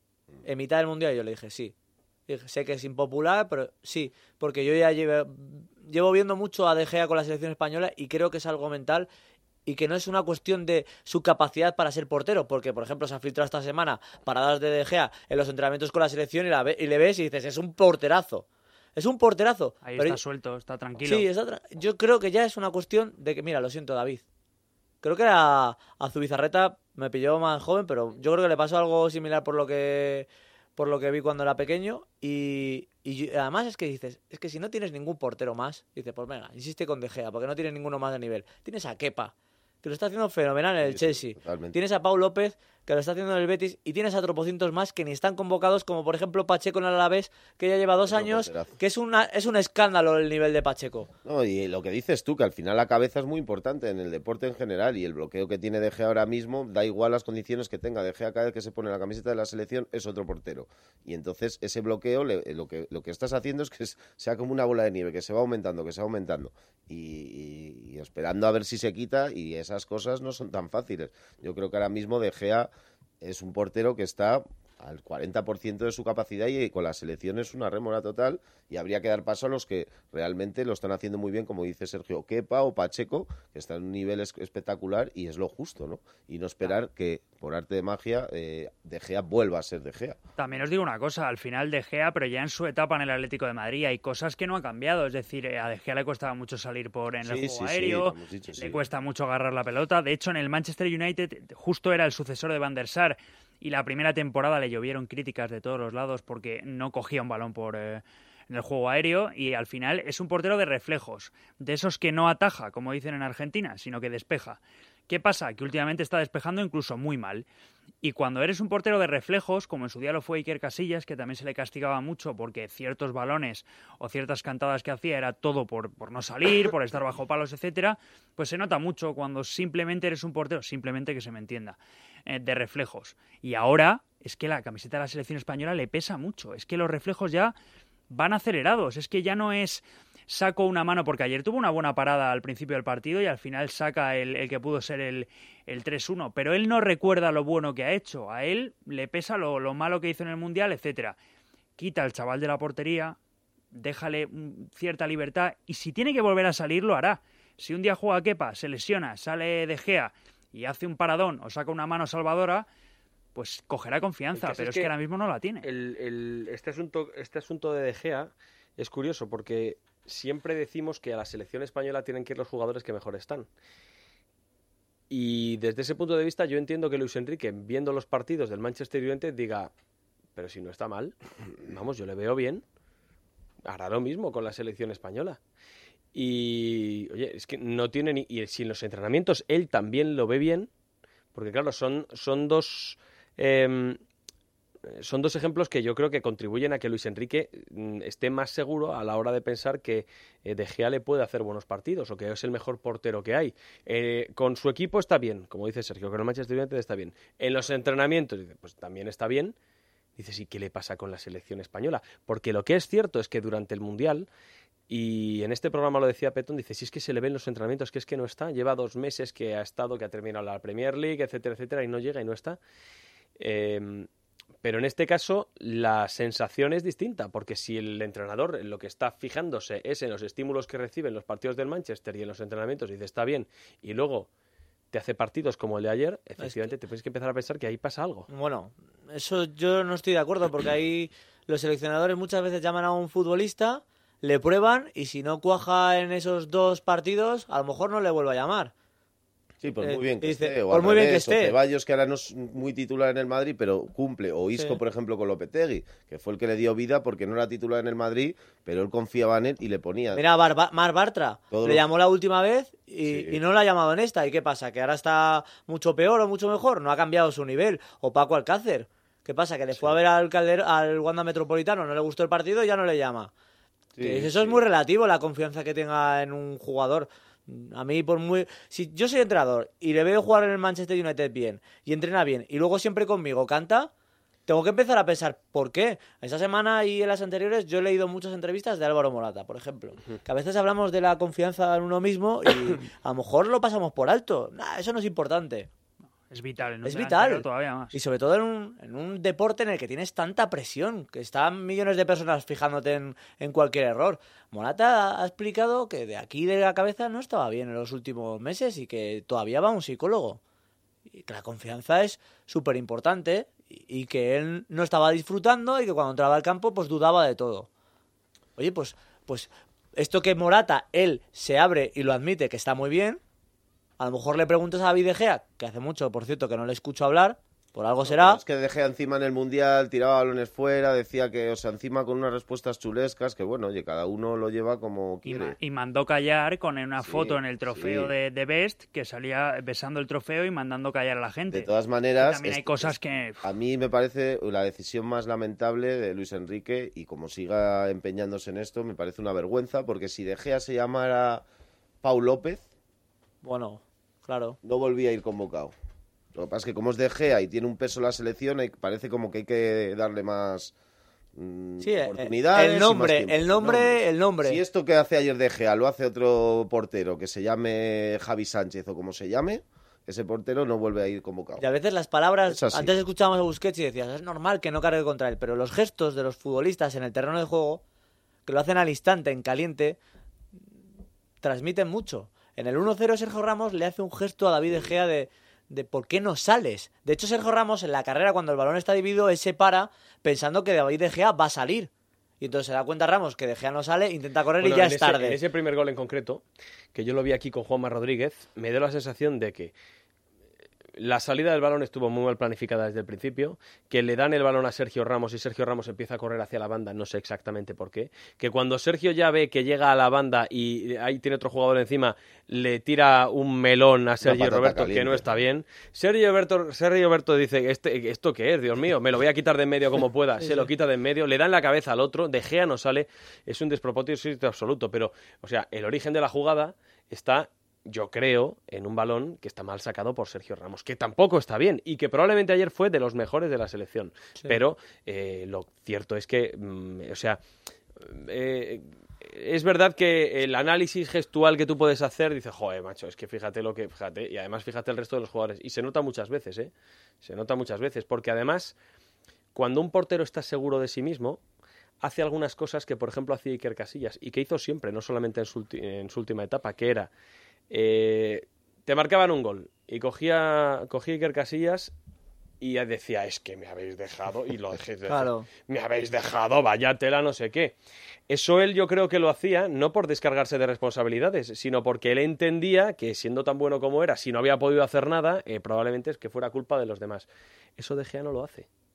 en mitad del Mundial? Y yo le dije, sí. Dije, sé que es impopular, pero sí, porque yo ya llevo, llevo viendo mucho a De Gea con la selección española y creo que es algo mental y que no es una cuestión de su capacidad para ser portero, porque, por ejemplo, se ha filtrado esta semana paradas de De Gea en los entrenamientos con la selección y, la ve, y le ves y dices, es un porterazo. Es un porterazo. Ahí pero está suelto, está tranquilo. Sí, está tra- yo creo que ya es una cuestión de que, mira, lo siento, David. Creo que era a Zubizarreta, me pilló más joven, pero yo creo que le pasó algo similar por lo que por lo que vi cuando era pequeño. Y, y además es que dices, es que si no tienes ningún portero más, dices, pues venga, insiste con De Gea, porque no tienes ninguno más de nivel. Tienes a Kepa, que lo está haciendo fenomenal en el sí, Chelsea. Sí, tienes a Pau López, que lo está haciendo en el Betis, y tienes a tropocientos más que ni están convocados, como por ejemplo Pacheco en el Alavés, que ya lleva dos es años, que es una es un escándalo el nivel de Pacheco. No, y lo que dices tú, que al final la cabeza es muy importante en el deporte en general, y el bloqueo que tiene De Gea ahora mismo, da igual las condiciones que tenga. De Gea cada vez que se pone la camiseta de la selección es otro portero. Y entonces ese bloqueo, le, lo, que, lo que estás haciendo es que es, sea como una bola de nieve, que se va aumentando, que se va aumentando. Y, y, y esperando a ver si se quita, y esas cosas no son tan fáciles. Yo creo que ahora mismo De Gea es un portero que está al cuarenta por ciento de su capacidad y con la selección es una rémora total, y habría que dar paso a los que realmente lo están haciendo muy bien, como dice Sergio, Kepa o Pacheco, que están en un nivel es- espectacular, y es lo justo, ¿no? Y no esperar que, por arte de magia, eh, De Gea vuelva a ser De Gea. También os digo una cosa, al final De Gea, pero ya en su etapa en el Atlético de Madrid, hay cosas que no han cambiado. Es decir, a De Gea le costaba mucho salir por en el Sí, juego sí, sí, aéreo, lo hemos dicho, le sí. cuesta mucho agarrar la pelota. De hecho, en el Manchester United justo era el sucesor de Van der Sar, y la primera temporada le llovieron críticas de todos los lados porque no cogía un balón por eh, en el juego aéreo, y al final es un portero de reflejos, de esos que no ataja, como dicen en Argentina, sino que despeja. ¿Qué pasa? Que últimamente está despejando incluso muy mal. Y cuando eres un portero de reflejos, como en su día lo fue Iker Casillas, que también se le castigaba mucho porque ciertos balones o ciertas cantadas que hacía era todo por, por no salir, por estar bajo palos, etcétera, pues se nota mucho cuando simplemente eres un portero, simplemente que se me entienda, eh, de reflejos. Y ahora es que la camiseta de la selección española le pesa mucho. Es que los reflejos ya van acelerados. Es que ya no es saco una mano, porque ayer tuvo una buena parada al principio del partido y al final saca el, el que pudo ser el, el tres uno, pero él no recuerda lo bueno que ha hecho. A él le pesa lo, lo malo que hizo en el Mundial, etcétera. Quita al chaval de la portería, déjale cierta libertad, y si tiene que volver a salir, lo hará. Si un día juega Kepa, se lesiona, sale De Gea y hace un paradón o saca una mano salvadora, pues cogerá confianza, pero es que, es que ahora mismo no la tiene. El, el, este, asunto, este asunto de De Gea es curioso porque siempre decimos que a la selección española tienen que ir los jugadores que mejor están. Y desde ese punto de vista yo entiendo que Luis Enrique, viendo los partidos del Manchester United, diga, pero si no está mal, vamos, yo le veo bien, hará lo mismo con la selección española. Y, oye, es que no tiene ni... Y si en los entrenamientos él también lo ve bien, porque claro, son, son dos... Eh, son dos ejemplos que yo creo que contribuyen a que Luis Enrique esté más seguro a la hora de pensar que eh, De Gea le puede hacer buenos partidos o que es el mejor portero que hay. Eh, con su equipo está bien, como dice Sergio, con el Manchester United está bien. En los entrenamientos, dice, pues también está bien. Dices, ¿y qué le pasa con la selección española? Porque lo que es cierto es que durante el Mundial, y en este programa lo decía Petón, dice, si es que se le ven los entrenamientos, que es que no está. Lleva dos meses que ha estado, que ha terminado la Premier League, etcétera, etcétera, y no llega y no está. Eh... Pero en este caso la sensación es distinta, porque si el entrenador en lo que está fijándose es en los estímulos que recibe en los partidos del Manchester y en los entrenamientos y dice está bien, y luego te hace partidos como el de ayer, efectivamente es que... te tienes que empezar a pensar que ahí pasa algo. Bueno, eso yo no estoy de acuerdo, porque ahí los seleccionadores muchas veces llaman a un futbolista, le prueban y si no cuaja en esos dos partidos, a lo mejor no le vuelve a llamar. Sí, por muy bien que dice, esté. O por muy revés, bien que esté. O Ceballos, que ahora no es muy titular en el Madrid, pero cumple. O Isco, Sí. por ejemplo, con Lopetegui, que fue el que le dio vida porque no era titular en el Madrid, pero él confiaba en él y le ponía. Mira, Bar Mar Bartra Todo le lo... llamó la última vez y, Sí. y no la ha llamado en esta. ¿Y qué pasa? ¿Que ahora está mucho peor o mucho mejor? No ha cambiado su nivel. O Paco Alcácer. ¿Qué pasa? ¿Que le fue sí. a ver al, Calder al Wanda Metropolitano, no le gustó el partido y ya no le llama? Sí, eso sí. es muy relativo, la confianza que tenga en un jugador. A mí, por muy... Si yo soy entrenador y le veo jugar en el Manchester United bien y entrena bien y luego siempre conmigo canta, tengo que empezar a pensar ¿por qué? Esta semana y en las anteriores yo he leído muchas entrevistas de Álvaro Morata, por ejemplo, que a veces hablamos de la confianza en uno mismo y a lo mejor lo pasamos por alto. Nah, eso no es importante. Es vital, ¿no? Es vital. Todavía más. Y sobre todo en un, en un deporte en el que tienes tanta presión, que están millones de personas fijándote en, en cualquier error. Morata ha explicado que de aquí de la cabeza no estaba bien en los últimos meses y que todavía va a un psicólogo. Y que la confianza es súper importante y, y que él no estaba disfrutando y que cuando entraba al campo pues dudaba de todo. Oye, pues, pues esto que Morata, él se abre y lo admite que está muy bien. A lo mejor le preguntas a David De Gea, que hace mucho, por cierto, que no le escucho hablar, por algo será. No, es que De Gea encima en el Mundial tiraba balones fuera, decía que, o sea, encima con unas respuestas chulescas, que bueno, oye, cada uno lo lleva como quiere. Y, ma y mandó callar con una sí, foto en el trofeo sí. de, de Best, que salía besando el trofeo y mandando callar a la gente. De todas maneras, y también hay es, cosas es, que... A mí me parece la decisión más lamentable de Luis Enrique, y como siga empeñándose en esto, me parece una vergüenza, porque si De Gea se llamara Pau López... Bueno... Claro. No volvía a ir convocado. Lo que pasa es que como es De Gea y tiene un peso la selección, parece como que hay que darle más mmm, sí, oportunidades. El nombre, y más el nombre, el nombre. Si esto que hace ayer De Gea lo hace otro portero que se llame Javi Sánchez o como se llame, ese portero no vuelve a ir convocado. Y a veces las palabras, antes escuchábamos a Busquets y decías, es normal que no cargue contra él, pero los gestos de los futbolistas en el terreno de juego, que lo hacen al instante, en caliente, transmiten mucho. En el uno cero Sergio Ramos le hace un gesto a David De Gea de, de ¿por qué no sales? De hecho, Sergio Ramos en la carrera, cuando el balón está dividido, él se para pensando que David De Gea va a salir. Y entonces se da cuenta Ramos que De Gea no sale, intenta correr bueno, y ya es ese, tarde. En ese primer gol en concreto, que yo lo vi aquí con Juanma Rodríguez, me dio la sensación de que la salida del balón estuvo muy mal planificada desde el principio, que le dan el balón a Sergio Ramos y Sergio Ramos empieza a correr hacia la banda, no sé exactamente por qué, que cuando Sergio ya ve que llega a la banda y ahí tiene otro jugador encima, le tira un melón a Sergio Roberto, caliente. Que no está bien. Sergio Roberto, Sergio Roberto dice, este, ¿esto qué es? Dios mío, me lo voy a quitar de en medio como pueda. Se lo quita de en medio, le dan la cabeza al otro, De Gea no sale, es un despropósito absoluto, pero, o sea, el origen de la jugada está... yo creo, en un balón que está mal sacado por Sergio Ramos, que tampoco está bien y que probablemente ayer fue de los mejores de la selección. Sí. Pero eh, lo cierto es que, mm, o sea, eh, es verdad que el análisis gestual que tú puedes hacer, dices, joder, macho, es que fíjate lo que, fíjate, y además fíjate el resto de los jugadores. Y se nota muchas veces, ¿eh? Se nota muchas veces, porque además, cuando un portero está seguro de sí mismo, hace algunas cosas que, por ejemplo, hacía Iker Casillas y que hizo siempre, no solamente en su, en su última etapa, que era... Eh, te marcaban un gol y cogía, cogía Iker Casillas y decía, es que me habéis dejado, y lo dejé de claro. me habéis dejado, vaya tela, no sé qué. Eso él yo creo que lo hacía no por descargarse de responsabilidades, sino porque él entendía que siendo tan bueno como era, si no había podido hacer nada, eh, probablemente es que fuera culpa de los demás. Eso De Gea no lo hace. O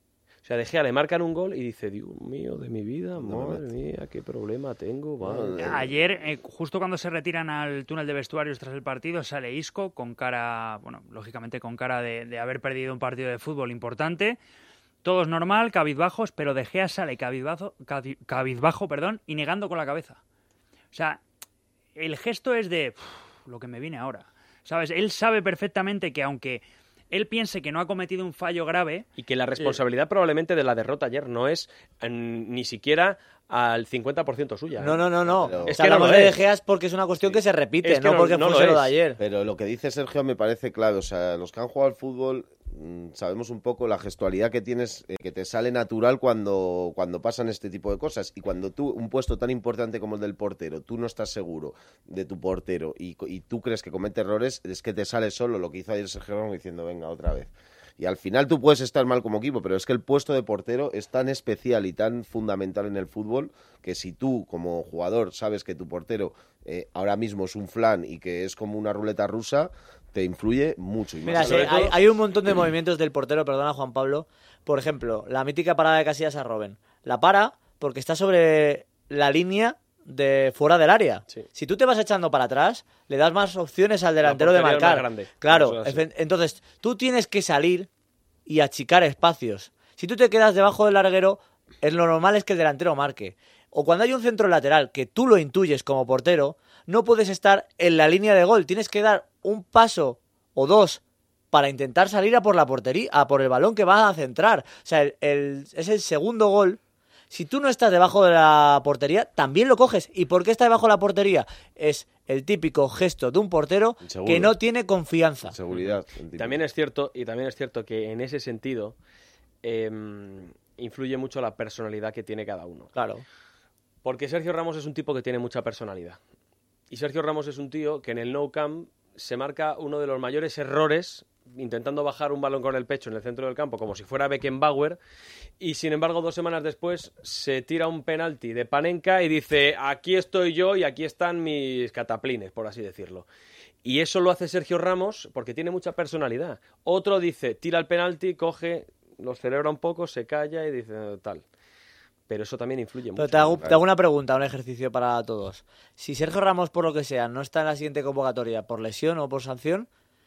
sea, De Gea le marcan un gol y dice, Dios mío, de mi vida, madre mía, qué problema tengo. Madre. Ayer, eh, justo cuando se retiran al túnel de vestuarios tras el partido, sale Isco con cara, bueno, lógicamente con cara de, de haber perdido un partido de fútbol importante. Todo es normal, cabizbajos, pero De Gea sale cabizbajo, cabizbajo perdón, y negando con la cabeza. O sea, el gesto es de lo que me viene ahora. ¿Sabes? Él sabe perfectamente que aunque él piense que no ha cometido un fallo grave... Y que la responsabilidad eh, probablemente de la derrota ayer no es en, ni siquiera al cincuenta por ciento suya. ¿eh? No, no, no, no. Pero... Es que hablamos no de De Gea es porque es una cuestión sí. que se repite, es que no, no porque no fuese lo, lo de ayer. Pero lo que dice Sergio me parece clave. O sea, los que han jugado al fútbol sabemos un poco la gestualidad que tienes, eh, que te sale natural cuando, cuando pasan este tipo de cosas. Y cuando tú, un puesto tan importante como el del portero, tú no estás seguro de tu portero y, y tú crees que comete errores, es que te sale solo lo que hizo ayer Sergio Ramos diciendo, venga, otra vez. Y al final tú puedes estar mal como equipo, pero es que el puesto de portero es tan especial y tan fundamental en el fútbol que si tú, como jugador, sabes que tu portero eh, ahora mismo es un flan y que es como una ruleta rusa, te influye mucho. Y Mira, más sí, hay, hay un montón de movimientos del portero, perdona Juan Pablo. Por ejemplo, la mítica parada de Casillas a Robben. La para porque está sobre la línea de fuera del área. Sí. Si tú te vas echando para atrás, le das más opciones al delantero de marcar. Claro, entonces tú tienes que salir y achicar espacios. Si tú te quedas debajo del larguero, es lo normal es que el delantero marque. O cuando hay un centro lateral que tú lo intuyes como portero, no puedes estar en la línea de gol. Tienes que dar un paso o dos para intentar salir a por la portería, a por el balón que va a centrar. O sea, el, el, es el segundo gol. Si tú no estás debajo de la portería, también lo coges. ¿Y por qué está debajo de la portería? Es el típico gesto de un portero Seguro. que no tiene confianza. Seguridad. También es cierto, y también es cierto que en ese sentido eh, influye mucho la personalidad que tiene cada uno. Claro. Porque Sergio Ramos es un tipo que tiene mucha personalidad. Y Sergio Ramos es un tío que en el Nou Camp se marca uno de los mayores errores intentando bajar un balón con el pecho en el centro del campo como si fuera Beckenbauer y sin embargo dos semanas después se tira un penalti de Panenka y dice aquí estoy yo y aquí están mis cataplines, por así decirlo. Y eso lo hace Sergio Ramos porque tiene mucha personalidad. Otro dice, tira el penalti, coge, los celebra un poco, se calla y dice tal. Pero eso también influye Pero mucho. Te hago, te hago una pregunta, un ejercicio para todos. Si Sergio Ramos, por lo que sea, no está en la siguiente convocatoria por lesión o por sanción,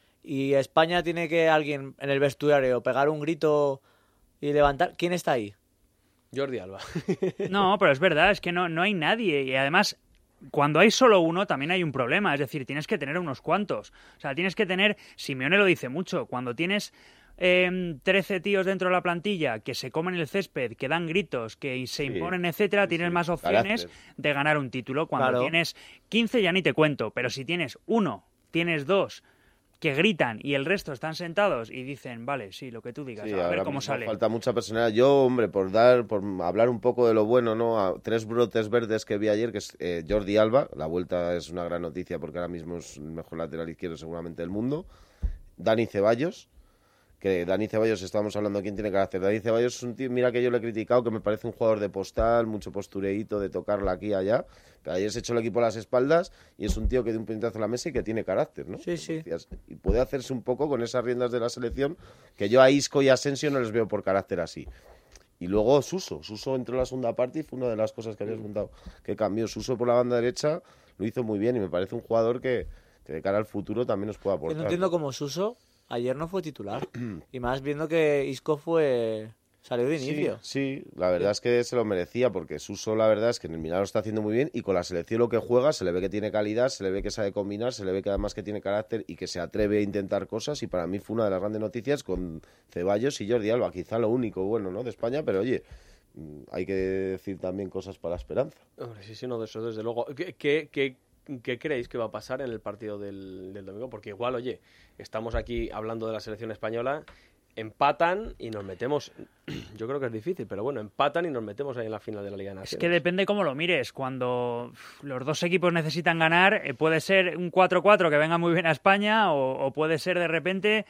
y España tiene que alguien en el vestuario pegar un grito y levantar, ¿quién está ahí? Jordi Alba. No, pero es verdad, es que no, no hay nadie. Y además, cuando hay solo uno, también hay un problema. Es decir, tienes que tener unos cuantos. O sea, tienes que tener... Simeone lo dice mucho. Cuando tienes... Eh, trece tíos dentro de la plantilla que se comen el césped, que dan gritos, que se imponen, sí, etcétera, tienes sí, más opciones carácter. de ganar un título. Cuando claro. tienes quince ya ni te cuento, pero si tienes uno, tienes dos que gritan y el resto están sentados y dicen, vale, sí, lo que tú digas, sí, a ver cómo sale. Falta mucha personalidad. Yo, hombre, por dar, por hablar un poco de lo bueno, ¿no? A tres brotes verdes que vi ayer, que es eh, Jordi Alba, la vuelta es una gran noticia porque ahora mismo es el mejor lateral izquierdo seguramente del mundo. Dani Ceballos, que Dani Ceballos, estábamos hablando de quién tiene carácter. Dani Ceballos es un tío, mira que yo le he criticado, que me parece un jugador de postal, mucho postureíto, de tocarla aquí y allá. Pero ayer se echó el equipo a las espaldas y es un tío que de un puñetazo a la mesa y que tiene carácter, ¿no? Sí, sí. Y puede hacerse un poco con esas riendas de la selección, que yo a Isco y a Asensio no les veo por carácter así. Y luego Suso. Suso entró en la segunda parte y fue una de las cosas que habías preguntado. Que cambió Suso por la banda derecha, lo hizo muy bien y me parece un jugador que, que de cara al futuro también nos puede aportar. No entiendo cómo Suso ayer no fue titular. Y más viendo que Isco fue salió de inicio. Sí, sí, la verdad es que se lo merecía porque Suso la verdad es que en el Milán lo está haciendo muy bien y con la selección lo que juega se le ve que tiene calidad, se le ve que sabe combinar, se le ve que además que tiene carácter y que se atreve a intentar cosas y para mí fue una de las grandes noticias con Ceballos y Jordi Alba, quizá lo único bueno, ¿no?, de España, pero oye, hay que decir también cosas para la esperanza. Hombre, sí, sí, no, de eso desde luego. ¿Qué, qué, qué... ¿Qué creéis que va a pasar en el partido del, del domingo? Porque igual, oye, estamos aquí hablando de la selección española, empatan y nos metemos... Yo creo que es difícil, pero bueno, empatan y nos metemos ahí en la final de la Liga de Naciones. Es que depende cómo lo mires. Cuando los dos equipos necesitan ganar, eh, puede ser un cuatro cuatro que venga muy bien a España o, o puede ser de repente...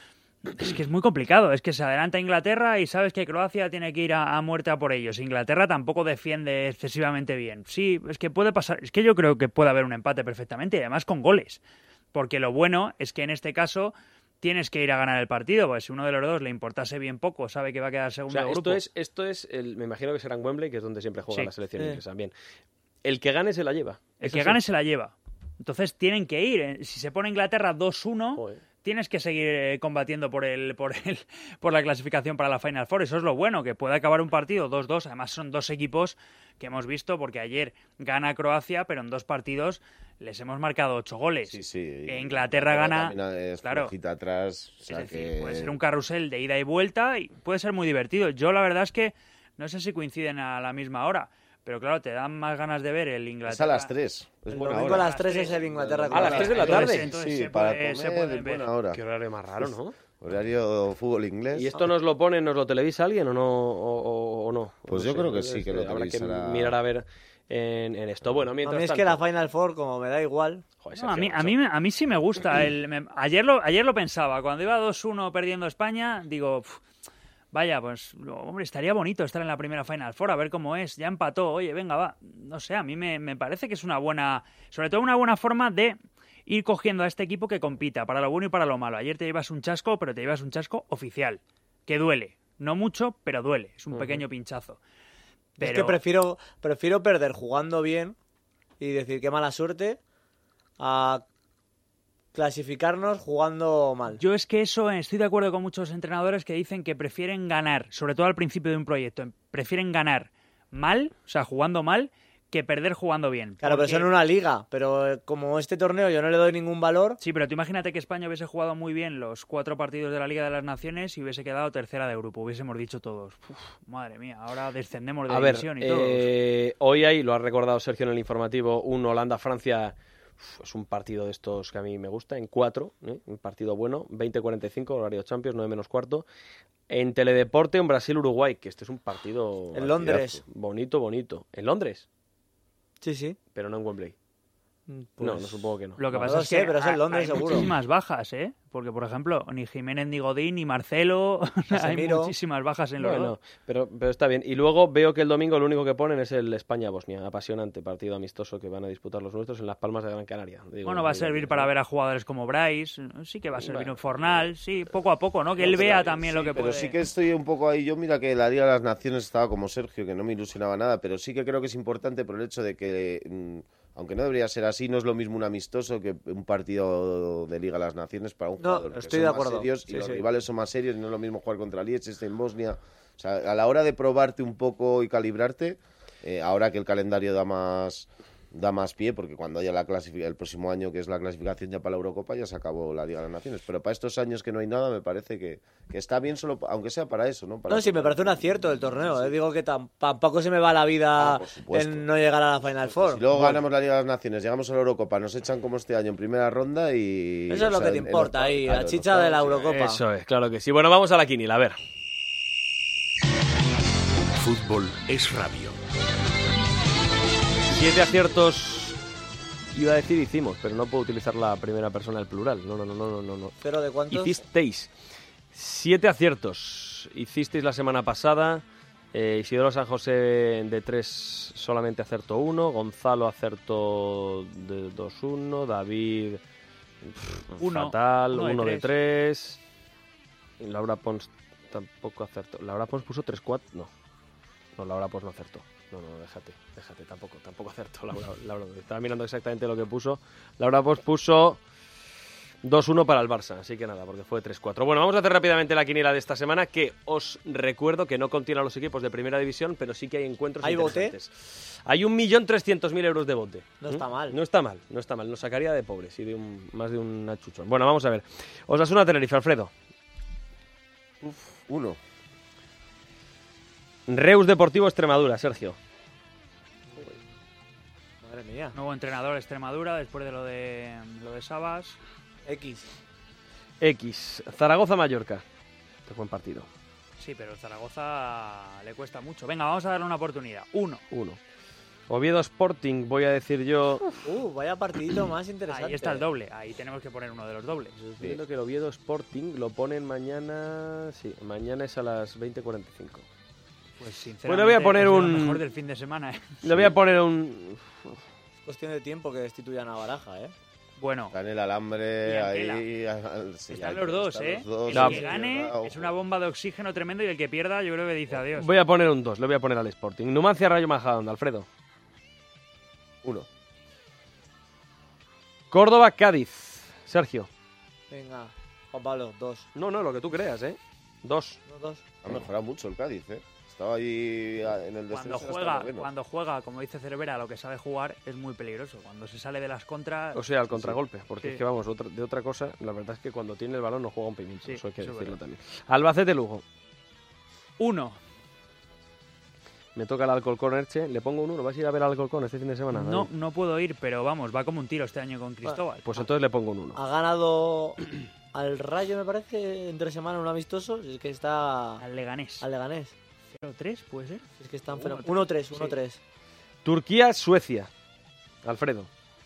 Es que es muy complicado, es que se adelanta Inglaterra y sabes que Croacia tiene que ir a, a muerte a por ellos. Inglaterra tampoco defiende excesivamente bien. Sí, es que puede pasar, es que yo creo que puede haber un empate perfectamente y además con goles. Porque lo bueno es que en este caso tienes que ir a ganar el partido, porque si uno de los dos le importase bien poco, sabe que va a quedar segundo O sea, de esto grupo. es, esto es el, me imagino que será en Wembley, que es donde siempre juega Sí. la selección Sí. inglesa. Bien. El que gane se la lleva. El Es que así. gane se la lleva. Entonces tienen que ir. Si se pone Inglaterra dos uno, tienes que seguir eh, combatiendo por el, por el, por la clasificación para la Final Four. Eso es lo bueno, que puede acabar un partido dos dos. Además son dos equipos que hemos visto, porque ayer gana Croacia, pero en dos partidos les hemos marcado ocho goles. Sí, sí. E Inglaterra gana. Es Claro. flojita atrás. O sea Es decir, que... puede ser un carrusel de ida y vuelta y puede ser muy divertido. Yo la verdad es que no sé si coinciden a la misma hora, pero claro, te dan más ganas de ver el Inglaterra. Es a las tres. Es El buena domingo hora. a las tres es el Inglaterra. A las tres de la Entonces, tarde. entonces Sí, se para puede- se comer, pueden es ver. buena hora. Qué horario más raro, ¿no? Horario fútbol inglés. ¿Y esto nos lo pone, nos lo televisa alguien o no? O, o- o no? Pues No yo sé, creo que es- sí, que lo habrá que televisará. mirar a ver en, en esto. Bueno, A mientras mí es tanto... que la Final Four, como me da igual. Joder, No, a, Sergio, mí, a, mí, me- a mí sí me gusta. El, me- ayer, lo, ayer lo pensaba. Cuando iba dos uno perdiendo España, digo, "Pf, vaya, pues, lo- hombre, estaría bonito estar en la primera Final Four, a ver cómo es. Ya empató, oye, venga, va. No sé, a mí me, me parece que es una buena, sobre todo una buena forma de ir cogiendo a este equipo que compita, para lo bueno y para lo malo. Ayer te llevas un chasco, pero te llevas un chasco oficial, que duele. No mucho, pero duele. Es un Ujú. pequeño pinchazo. Es Pero... que prefiero, prefiero perder jugando bien y decir qué mala suerte a clasificarnos jugando mal. Yo es que eso, eh, estoy de acuerdo con muchos entrenadores que dicen que prefieren ganar, sobre todo al principio de un proyecto, prefieren ganar mal, o sea, jugando mal, que perder jugando bien. Claro, pero Porque- eso en una liga, pero eh, como este torneo yo no le doy ningún valor. Sí, pero tú imagínate que España hubiese jugado muy bien los cuatro partidos de la Liga de las Naciones y hubiese quedado tercera de grupo, hubiésemos dicho todos. Uf, madre mía, ahora descendemos de A ver, división y todo. eh, hoy hay, lo ha recordado Sergio en el informativo, un Holanda-Francia. Uf, es un partido de estos que a mí me gusta, en cuatro, ¿eh? Un partido bueno, veinte cuarenta y cinco, horario Champions, nueve menos cuarto. En Teledeporte, en Brasil-Uruguay, que este es un partido... En Londres. Bonito, bonito. ¿En Londres? Sí, sí. Pero no en Wembley. Pues, no, no supongo que no. Lo que No pasa lo es sé, que pero es en ha- Londres, hay seguro. muchísimas bajas, ¿eh? Porque, por ejemplo, ni Jiménez, ni Godín, ni Marcelo, hay Casemiro. muchísimas bajas en los Bueno, dos. pero, pero está bien. Y luego veo que el domingo lo único que ponen es el España-Bosnia. Apasionante partido amistoso que van a disputar los nuestros en Las Palmas de Gran Canaria. Digo, Bueno, va a digo, servir digo, para ¿no? ver a jugadores como Bryce, sí que va a servir Bueno, un Fornal, sí, poco a poco, ¿no? Que No, él pero- vea también lo sí, que pero puede... sí que estoy un poco ahí. Yo mira que la Liga de las Naciones estaba como Sergio, que no me ilusionaba nada, pero sí que creo que es importante por el hecho de que, mm, aunque no debería ser así, no es lo mismo un amistoso que un partido de Liga de las Naciones para un No, jugador. que estoy son de más acuerdo. serios Sí, y los sí. rivales son más serios y no es lo mismo jugar contra Liechtenstein en Bosnia. O sea, a la hora de probarte un poco y calibrarte, eh, ahora que el calendario da más da más pie, porque cuando haya la clasific- el próximo año, que es la clasificación ya para la Eurocopa, ya se acabó la Liga de las Naciones. Pero para estos años que no hay nada, me parece que, que está bien, solo aunque sea para eso, ¿no? Para No, sí, me parece un acierto el torneo. eh. Digo que tam- tampoco se me va la vida Ah, por supuesto. en no llegar a la Final Four. Si luego Bueno, ganamos la Liga de las Naciones, llegamos a la Eurocopa, nos echan como este año en primera ronda y... Eso es lo o sea, que te en- en importa octavos, ahí, claro, la en chicha de la octavos, sí. Eurocopa. Eso es, claro que sí. Bueno, vamos a la quiniela, a ver. Fútbol es radio. Siete aciertos, iba a decir hicimos, pero no puedo utilizar la primera persona del plural. No, no, no, no, no, no. ¿Pero de cuántos? Hicisteis siete aciertos. Hicisteis la semana pasada. Eh, Isidoro San José de tres solamente acertó uno. Gonzalo acertó de dos uno. David pff, Uno. fatal, Uno de uno de tres. tres. Y Laura Pons tampoco acertó. Laura Pons puso tres cuatro. No. No, Laura Pons no acertó. No, no, déjate, déjate, tampoco, tampoco acertó Laura, Laura. Estaba mirando exactamente lo que puso. Laura Pons puso dos uno para el Barça, así que nada, porque fue tres cuatro. Bueno, vamos a hacer rápidamente la quiniela de esta semana, que os recuerdo que no contiene a los equipos de primera división, pero sí que hay encuentros ¿Hay bote? interesantes. Hay un millón trescientos mil euros de bote. No ¿Mm? está mal. No está mal, no está mal. Nos sacaría de pobres y de un, más de un achuchón. Bueno, vamos a ver. Osasuna Tenerife, Alfredo. Uf, uno. Reus Deportivo Extremadura, Sergio. Madre mía. Nuevo entrenador Extremadura después de lo de lo de Sabas. X. X. Zaragoza Mallorca. Qué buen partido. Sí, pero el Zaragoza le cuesta mucho. Venga, vamos a darle una oportunidad. Uno. Uno. Oviedo Sporting, voy a decir yo. Uh, vaya partidito más interesante. Ahí está el doble. Ahí tenemos que poner uno de los dobles. Estoy viendo que el Oviedo Sporting lo ponen mañana. Sí, mañana es a las veinte cuarenta y cinco. Pues sinceramente, Bueno, voy a poner es de lo un- mejor del fin de semana, ¿eh? Le voy a poner un. Es cuestión de tiempo que destituyan a Baraja, ¿eh? Bueno. Está en el alambre, Y ahí... Sí, están ahí los dos, están ¿eh? los dos, el sí, que sí, gane ojo. es una bomba de oxígeno tremendo y el que pierda yo creo que dice adiós. Voy a poner un dos, le voy a poner al Sporting. Numancia Rayo Majadahonda, Alfredo. Uno. Córdoba Cádiz, Sergio. Venga, Juan Pablo, dos. No, no, lo que tú creas, ¿eh? Dos. No, dos. Ha mejorado mucho el Cádiz, ¿eh? Estaba ahí en el descenso. Cuando juega, cuando juega, como dice Cervera, lo que sabe jugar es muy peligroso. Cuando se sale de las contras... O sea, al contragolpe, porque Sí. es que vamos, otra- de otra cosa, la verdad es que cuando tiene el balón no juega un pimiento, Sí, eso hay que eso es decirlo verdad. también. Albacete-Lugo. Uno. Me toca el Alcorcón Elche, le pongo un uno. ¿Vas a ir a ver al Alcorcón este fin de semana? No, David? no puedo ir, pero vamos, va como un tiro este año con Cristóbal. Pues entonces le pongo un uno. Ha ganado al Rayo, me parece, entre semana un amistoso. Es que está... Al Leganés. Al Leganés. cero tres, ¿puede ser? Es que están Uno, fenomenales. tres. uno tres, Sí. uno tres. Turquía-Suecia. Alfredo.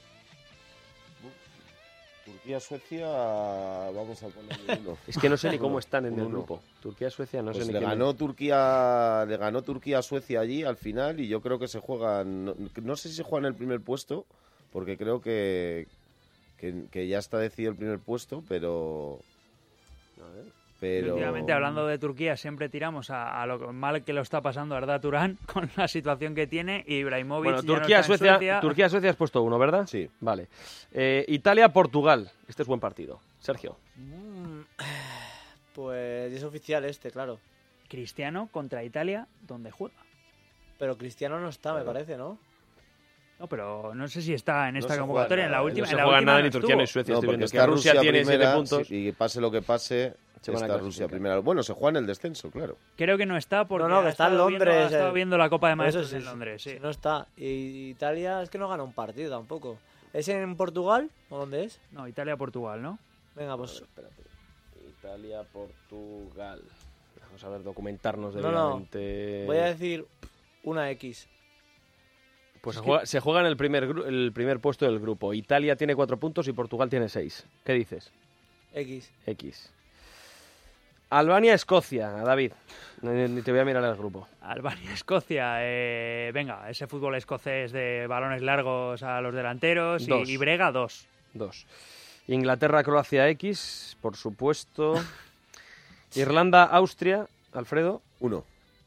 Turquía-Suecia, vamos a ponerle uno. Es que no sé ni cómo Uno, están en un el uno. grupo. Turquía-Suecia no Pues sé ni le quién. ganó Turquía, le ganó Turquía a Suecia allí al final y yo creo que se juegan, no, no sé si se juegan el primer puesto, porque creo que, que, que ya está decidido el primer puesto, pero... pero Últimamente, hablando de Turquía, siempre tiramos a, a lo mal que lo está pasando Arda Turán con la situación que tiene y Ibrahimovic Bueno, ya no Turquía, está en Suecia, Suecia. Turquía, Suecia has puesto uno, ¿verdad? Sí. Vale. Eh, Italia-Portugal. Este es buen partido. Sergio. Mm, Pues es oficial este, claro. Cristiano contra Italia, donde juega. Pero Cristiano no está, me parece, ¿no? No, pero no sé si está en No esta se convocatoria. juega En la nada, última, no se en la juega última nada no ni Turquía estuvo. ni Suecia. No, estoy porque viendo que está Rusia Rusia tiene siete primera, puntos. sí, y pase lo que pase, Se van a está Rusia clasificar. primera. Bueno, se juega en el descenso, claro. Creo que no está porque No, no, que ha está en estado viendo- Londres, ha estado eh. viendo la Copa de Por eso Maestros sí, en sí, Londres, sí. sí, no está. Y Italia es que no gana un partido tampoco. ¿Es en Portugal o dónde es? No, Italia-Portugal, ¿no? Venga, pues... Espérate. Italia-Portugal. Vamos a ver, documentarnos No, no. debidamente. Voy a decir una X. Pues Es se que- juega, se juega en el primer, gru- el primer puesto del grupo. Italia tiene cuatro puntos y Portugal tiene seis. ¿Qué dices? X. X. Albania-Escocia, David. Ni, ni te voy a mirar el grupo. Albania-Escocia, eh, venga, ese fútbol escocés de balones largos a los delanteros Dos. y, y brega, dos. Dos. Inglaterra-Croacia X, por supuesto. Irlanda-Austria, Alfredo. Uno.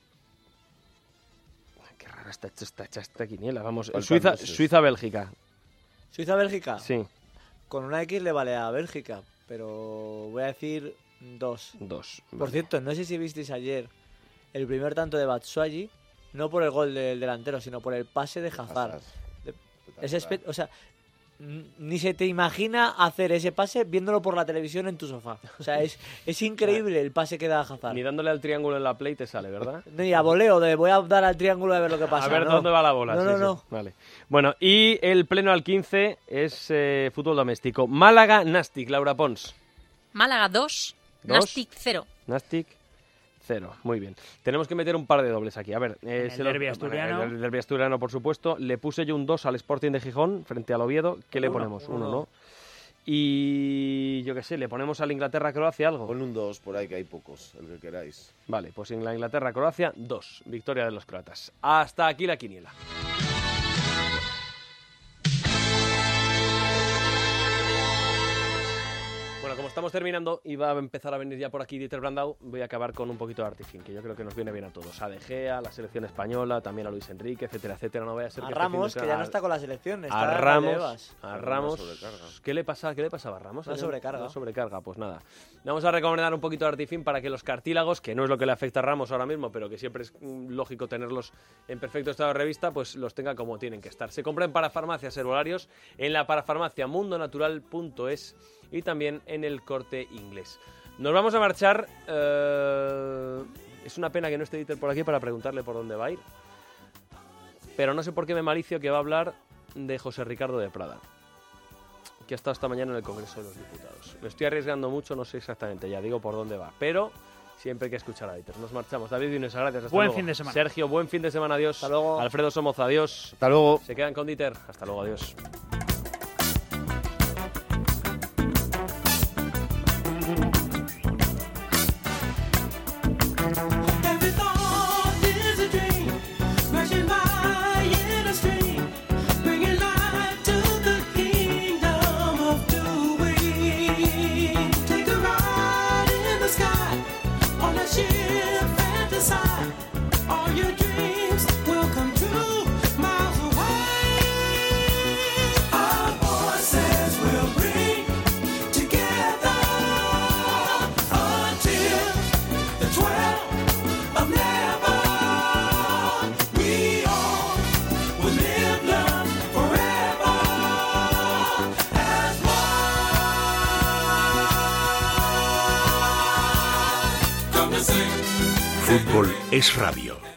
Qué rara está hecha esta, esta, esta quiniela. Vamos, Faltan Suiza, meses. Suiza-Bélgica. ¿Suiza-Bélgica? Sí, Con una X le vale a Bélgica, pero voy a decir dos. dos. Por Vale. cierto, no sé si visteis ayer el primer tanto de Batshuayi, no por el gol del delantero, sino por el pase de Hazard. Hazard. De- es espe- o sea, n- ni se te imagina hacer ese pase viéndolo por la televisión en tu sofá. O sea, es, es increíble el pase que da Hazard. Ni dándole al triángulo en la play te sale, ¿verdad? Ni a voleo, de voy a dar al triángulo a ver lo que pasa. A ver no. dónde va la bola. No, sí, no, sí. no. Vale. Bueno, y el pleno al quince es eh, fútbol doméstico. Málaga-Nastic, Laura Pons. Málaga dos, Dos. Nastic cero. Nastic, cero. Muy bien. Tenemos que meter un par de dobles aquí. A ver, eh, el se lo- derbi asturiano. El derbi asturiano, por supuesto. Le puse yo un dos al Sporting de Gijón frente al Oviedo. ¿Qué le Uno, ponemos? uno. Uno, ¿no? Y yo qué sé, le ponemos al Inglaterra-Croacia algo. Ponle un dos por ahí, que hay pocos, el que queráis. Vale, pues en la Inglaterra-Croacia, dos. Victoria de los croatas. Hasta aquí la quiniela. Bueno, como estamos terminando y va a empezar a venir ya por aquí Dieter Brandau, voy a acabar con un poquito de Artifin, que yo creo que nos viene bien a todos. A De Gea, a la selección española, también a Luis Enrique, etcétera, etcétera. No vaya a ser A que este Ramos, fin de que ya no semana- está con la selección, está a en Ramos, Valdebebas. a Una Ramos, sobrecarga. ¿qué le pasa? ¿Qué le pasaba a Ramos? Una Ayer? sobrecarga. Una sobrecarga, pues nada. Vamos a recomendar un poquito de Artifin para que los cartílagos, que no es lo que le afecta a Ramos ahora mismo, pero que siempre es mm, lógico tenerlos en perfecto estado de revista, pues los tenga como tienen que estar. Se compra en parafarmacias herbolarios, en la parafarmacia mundonatural punto es y también en el Corte Inglés. Nos vamos a marchar. eh, Es una pena que no esté Dieter por aquí para preguntarle por dónde va a ir. Pero no sé por qué me malicio que va a hablar de José Ricardo de Prada, que ha estado esta mañana en el Congreso de los Diputados. Me estoy arriesgando mucho, no sé exactamente, ya digo por dónde va, pero siempre hay que escuchar a Dieter. Nos marchamos. David Vinoesa, gracias. Hasta Buen luego. fin de semana. Sergio, buen fin de semana. Adiós. Hasta luego. Alfredo Somoza, adiós. Hasta luego. Se quedan con Dieter. Hasta luego, adiós. Every thought is a dream, rushing by in a stream, bringing life to the kingdom of Fútbol es radio.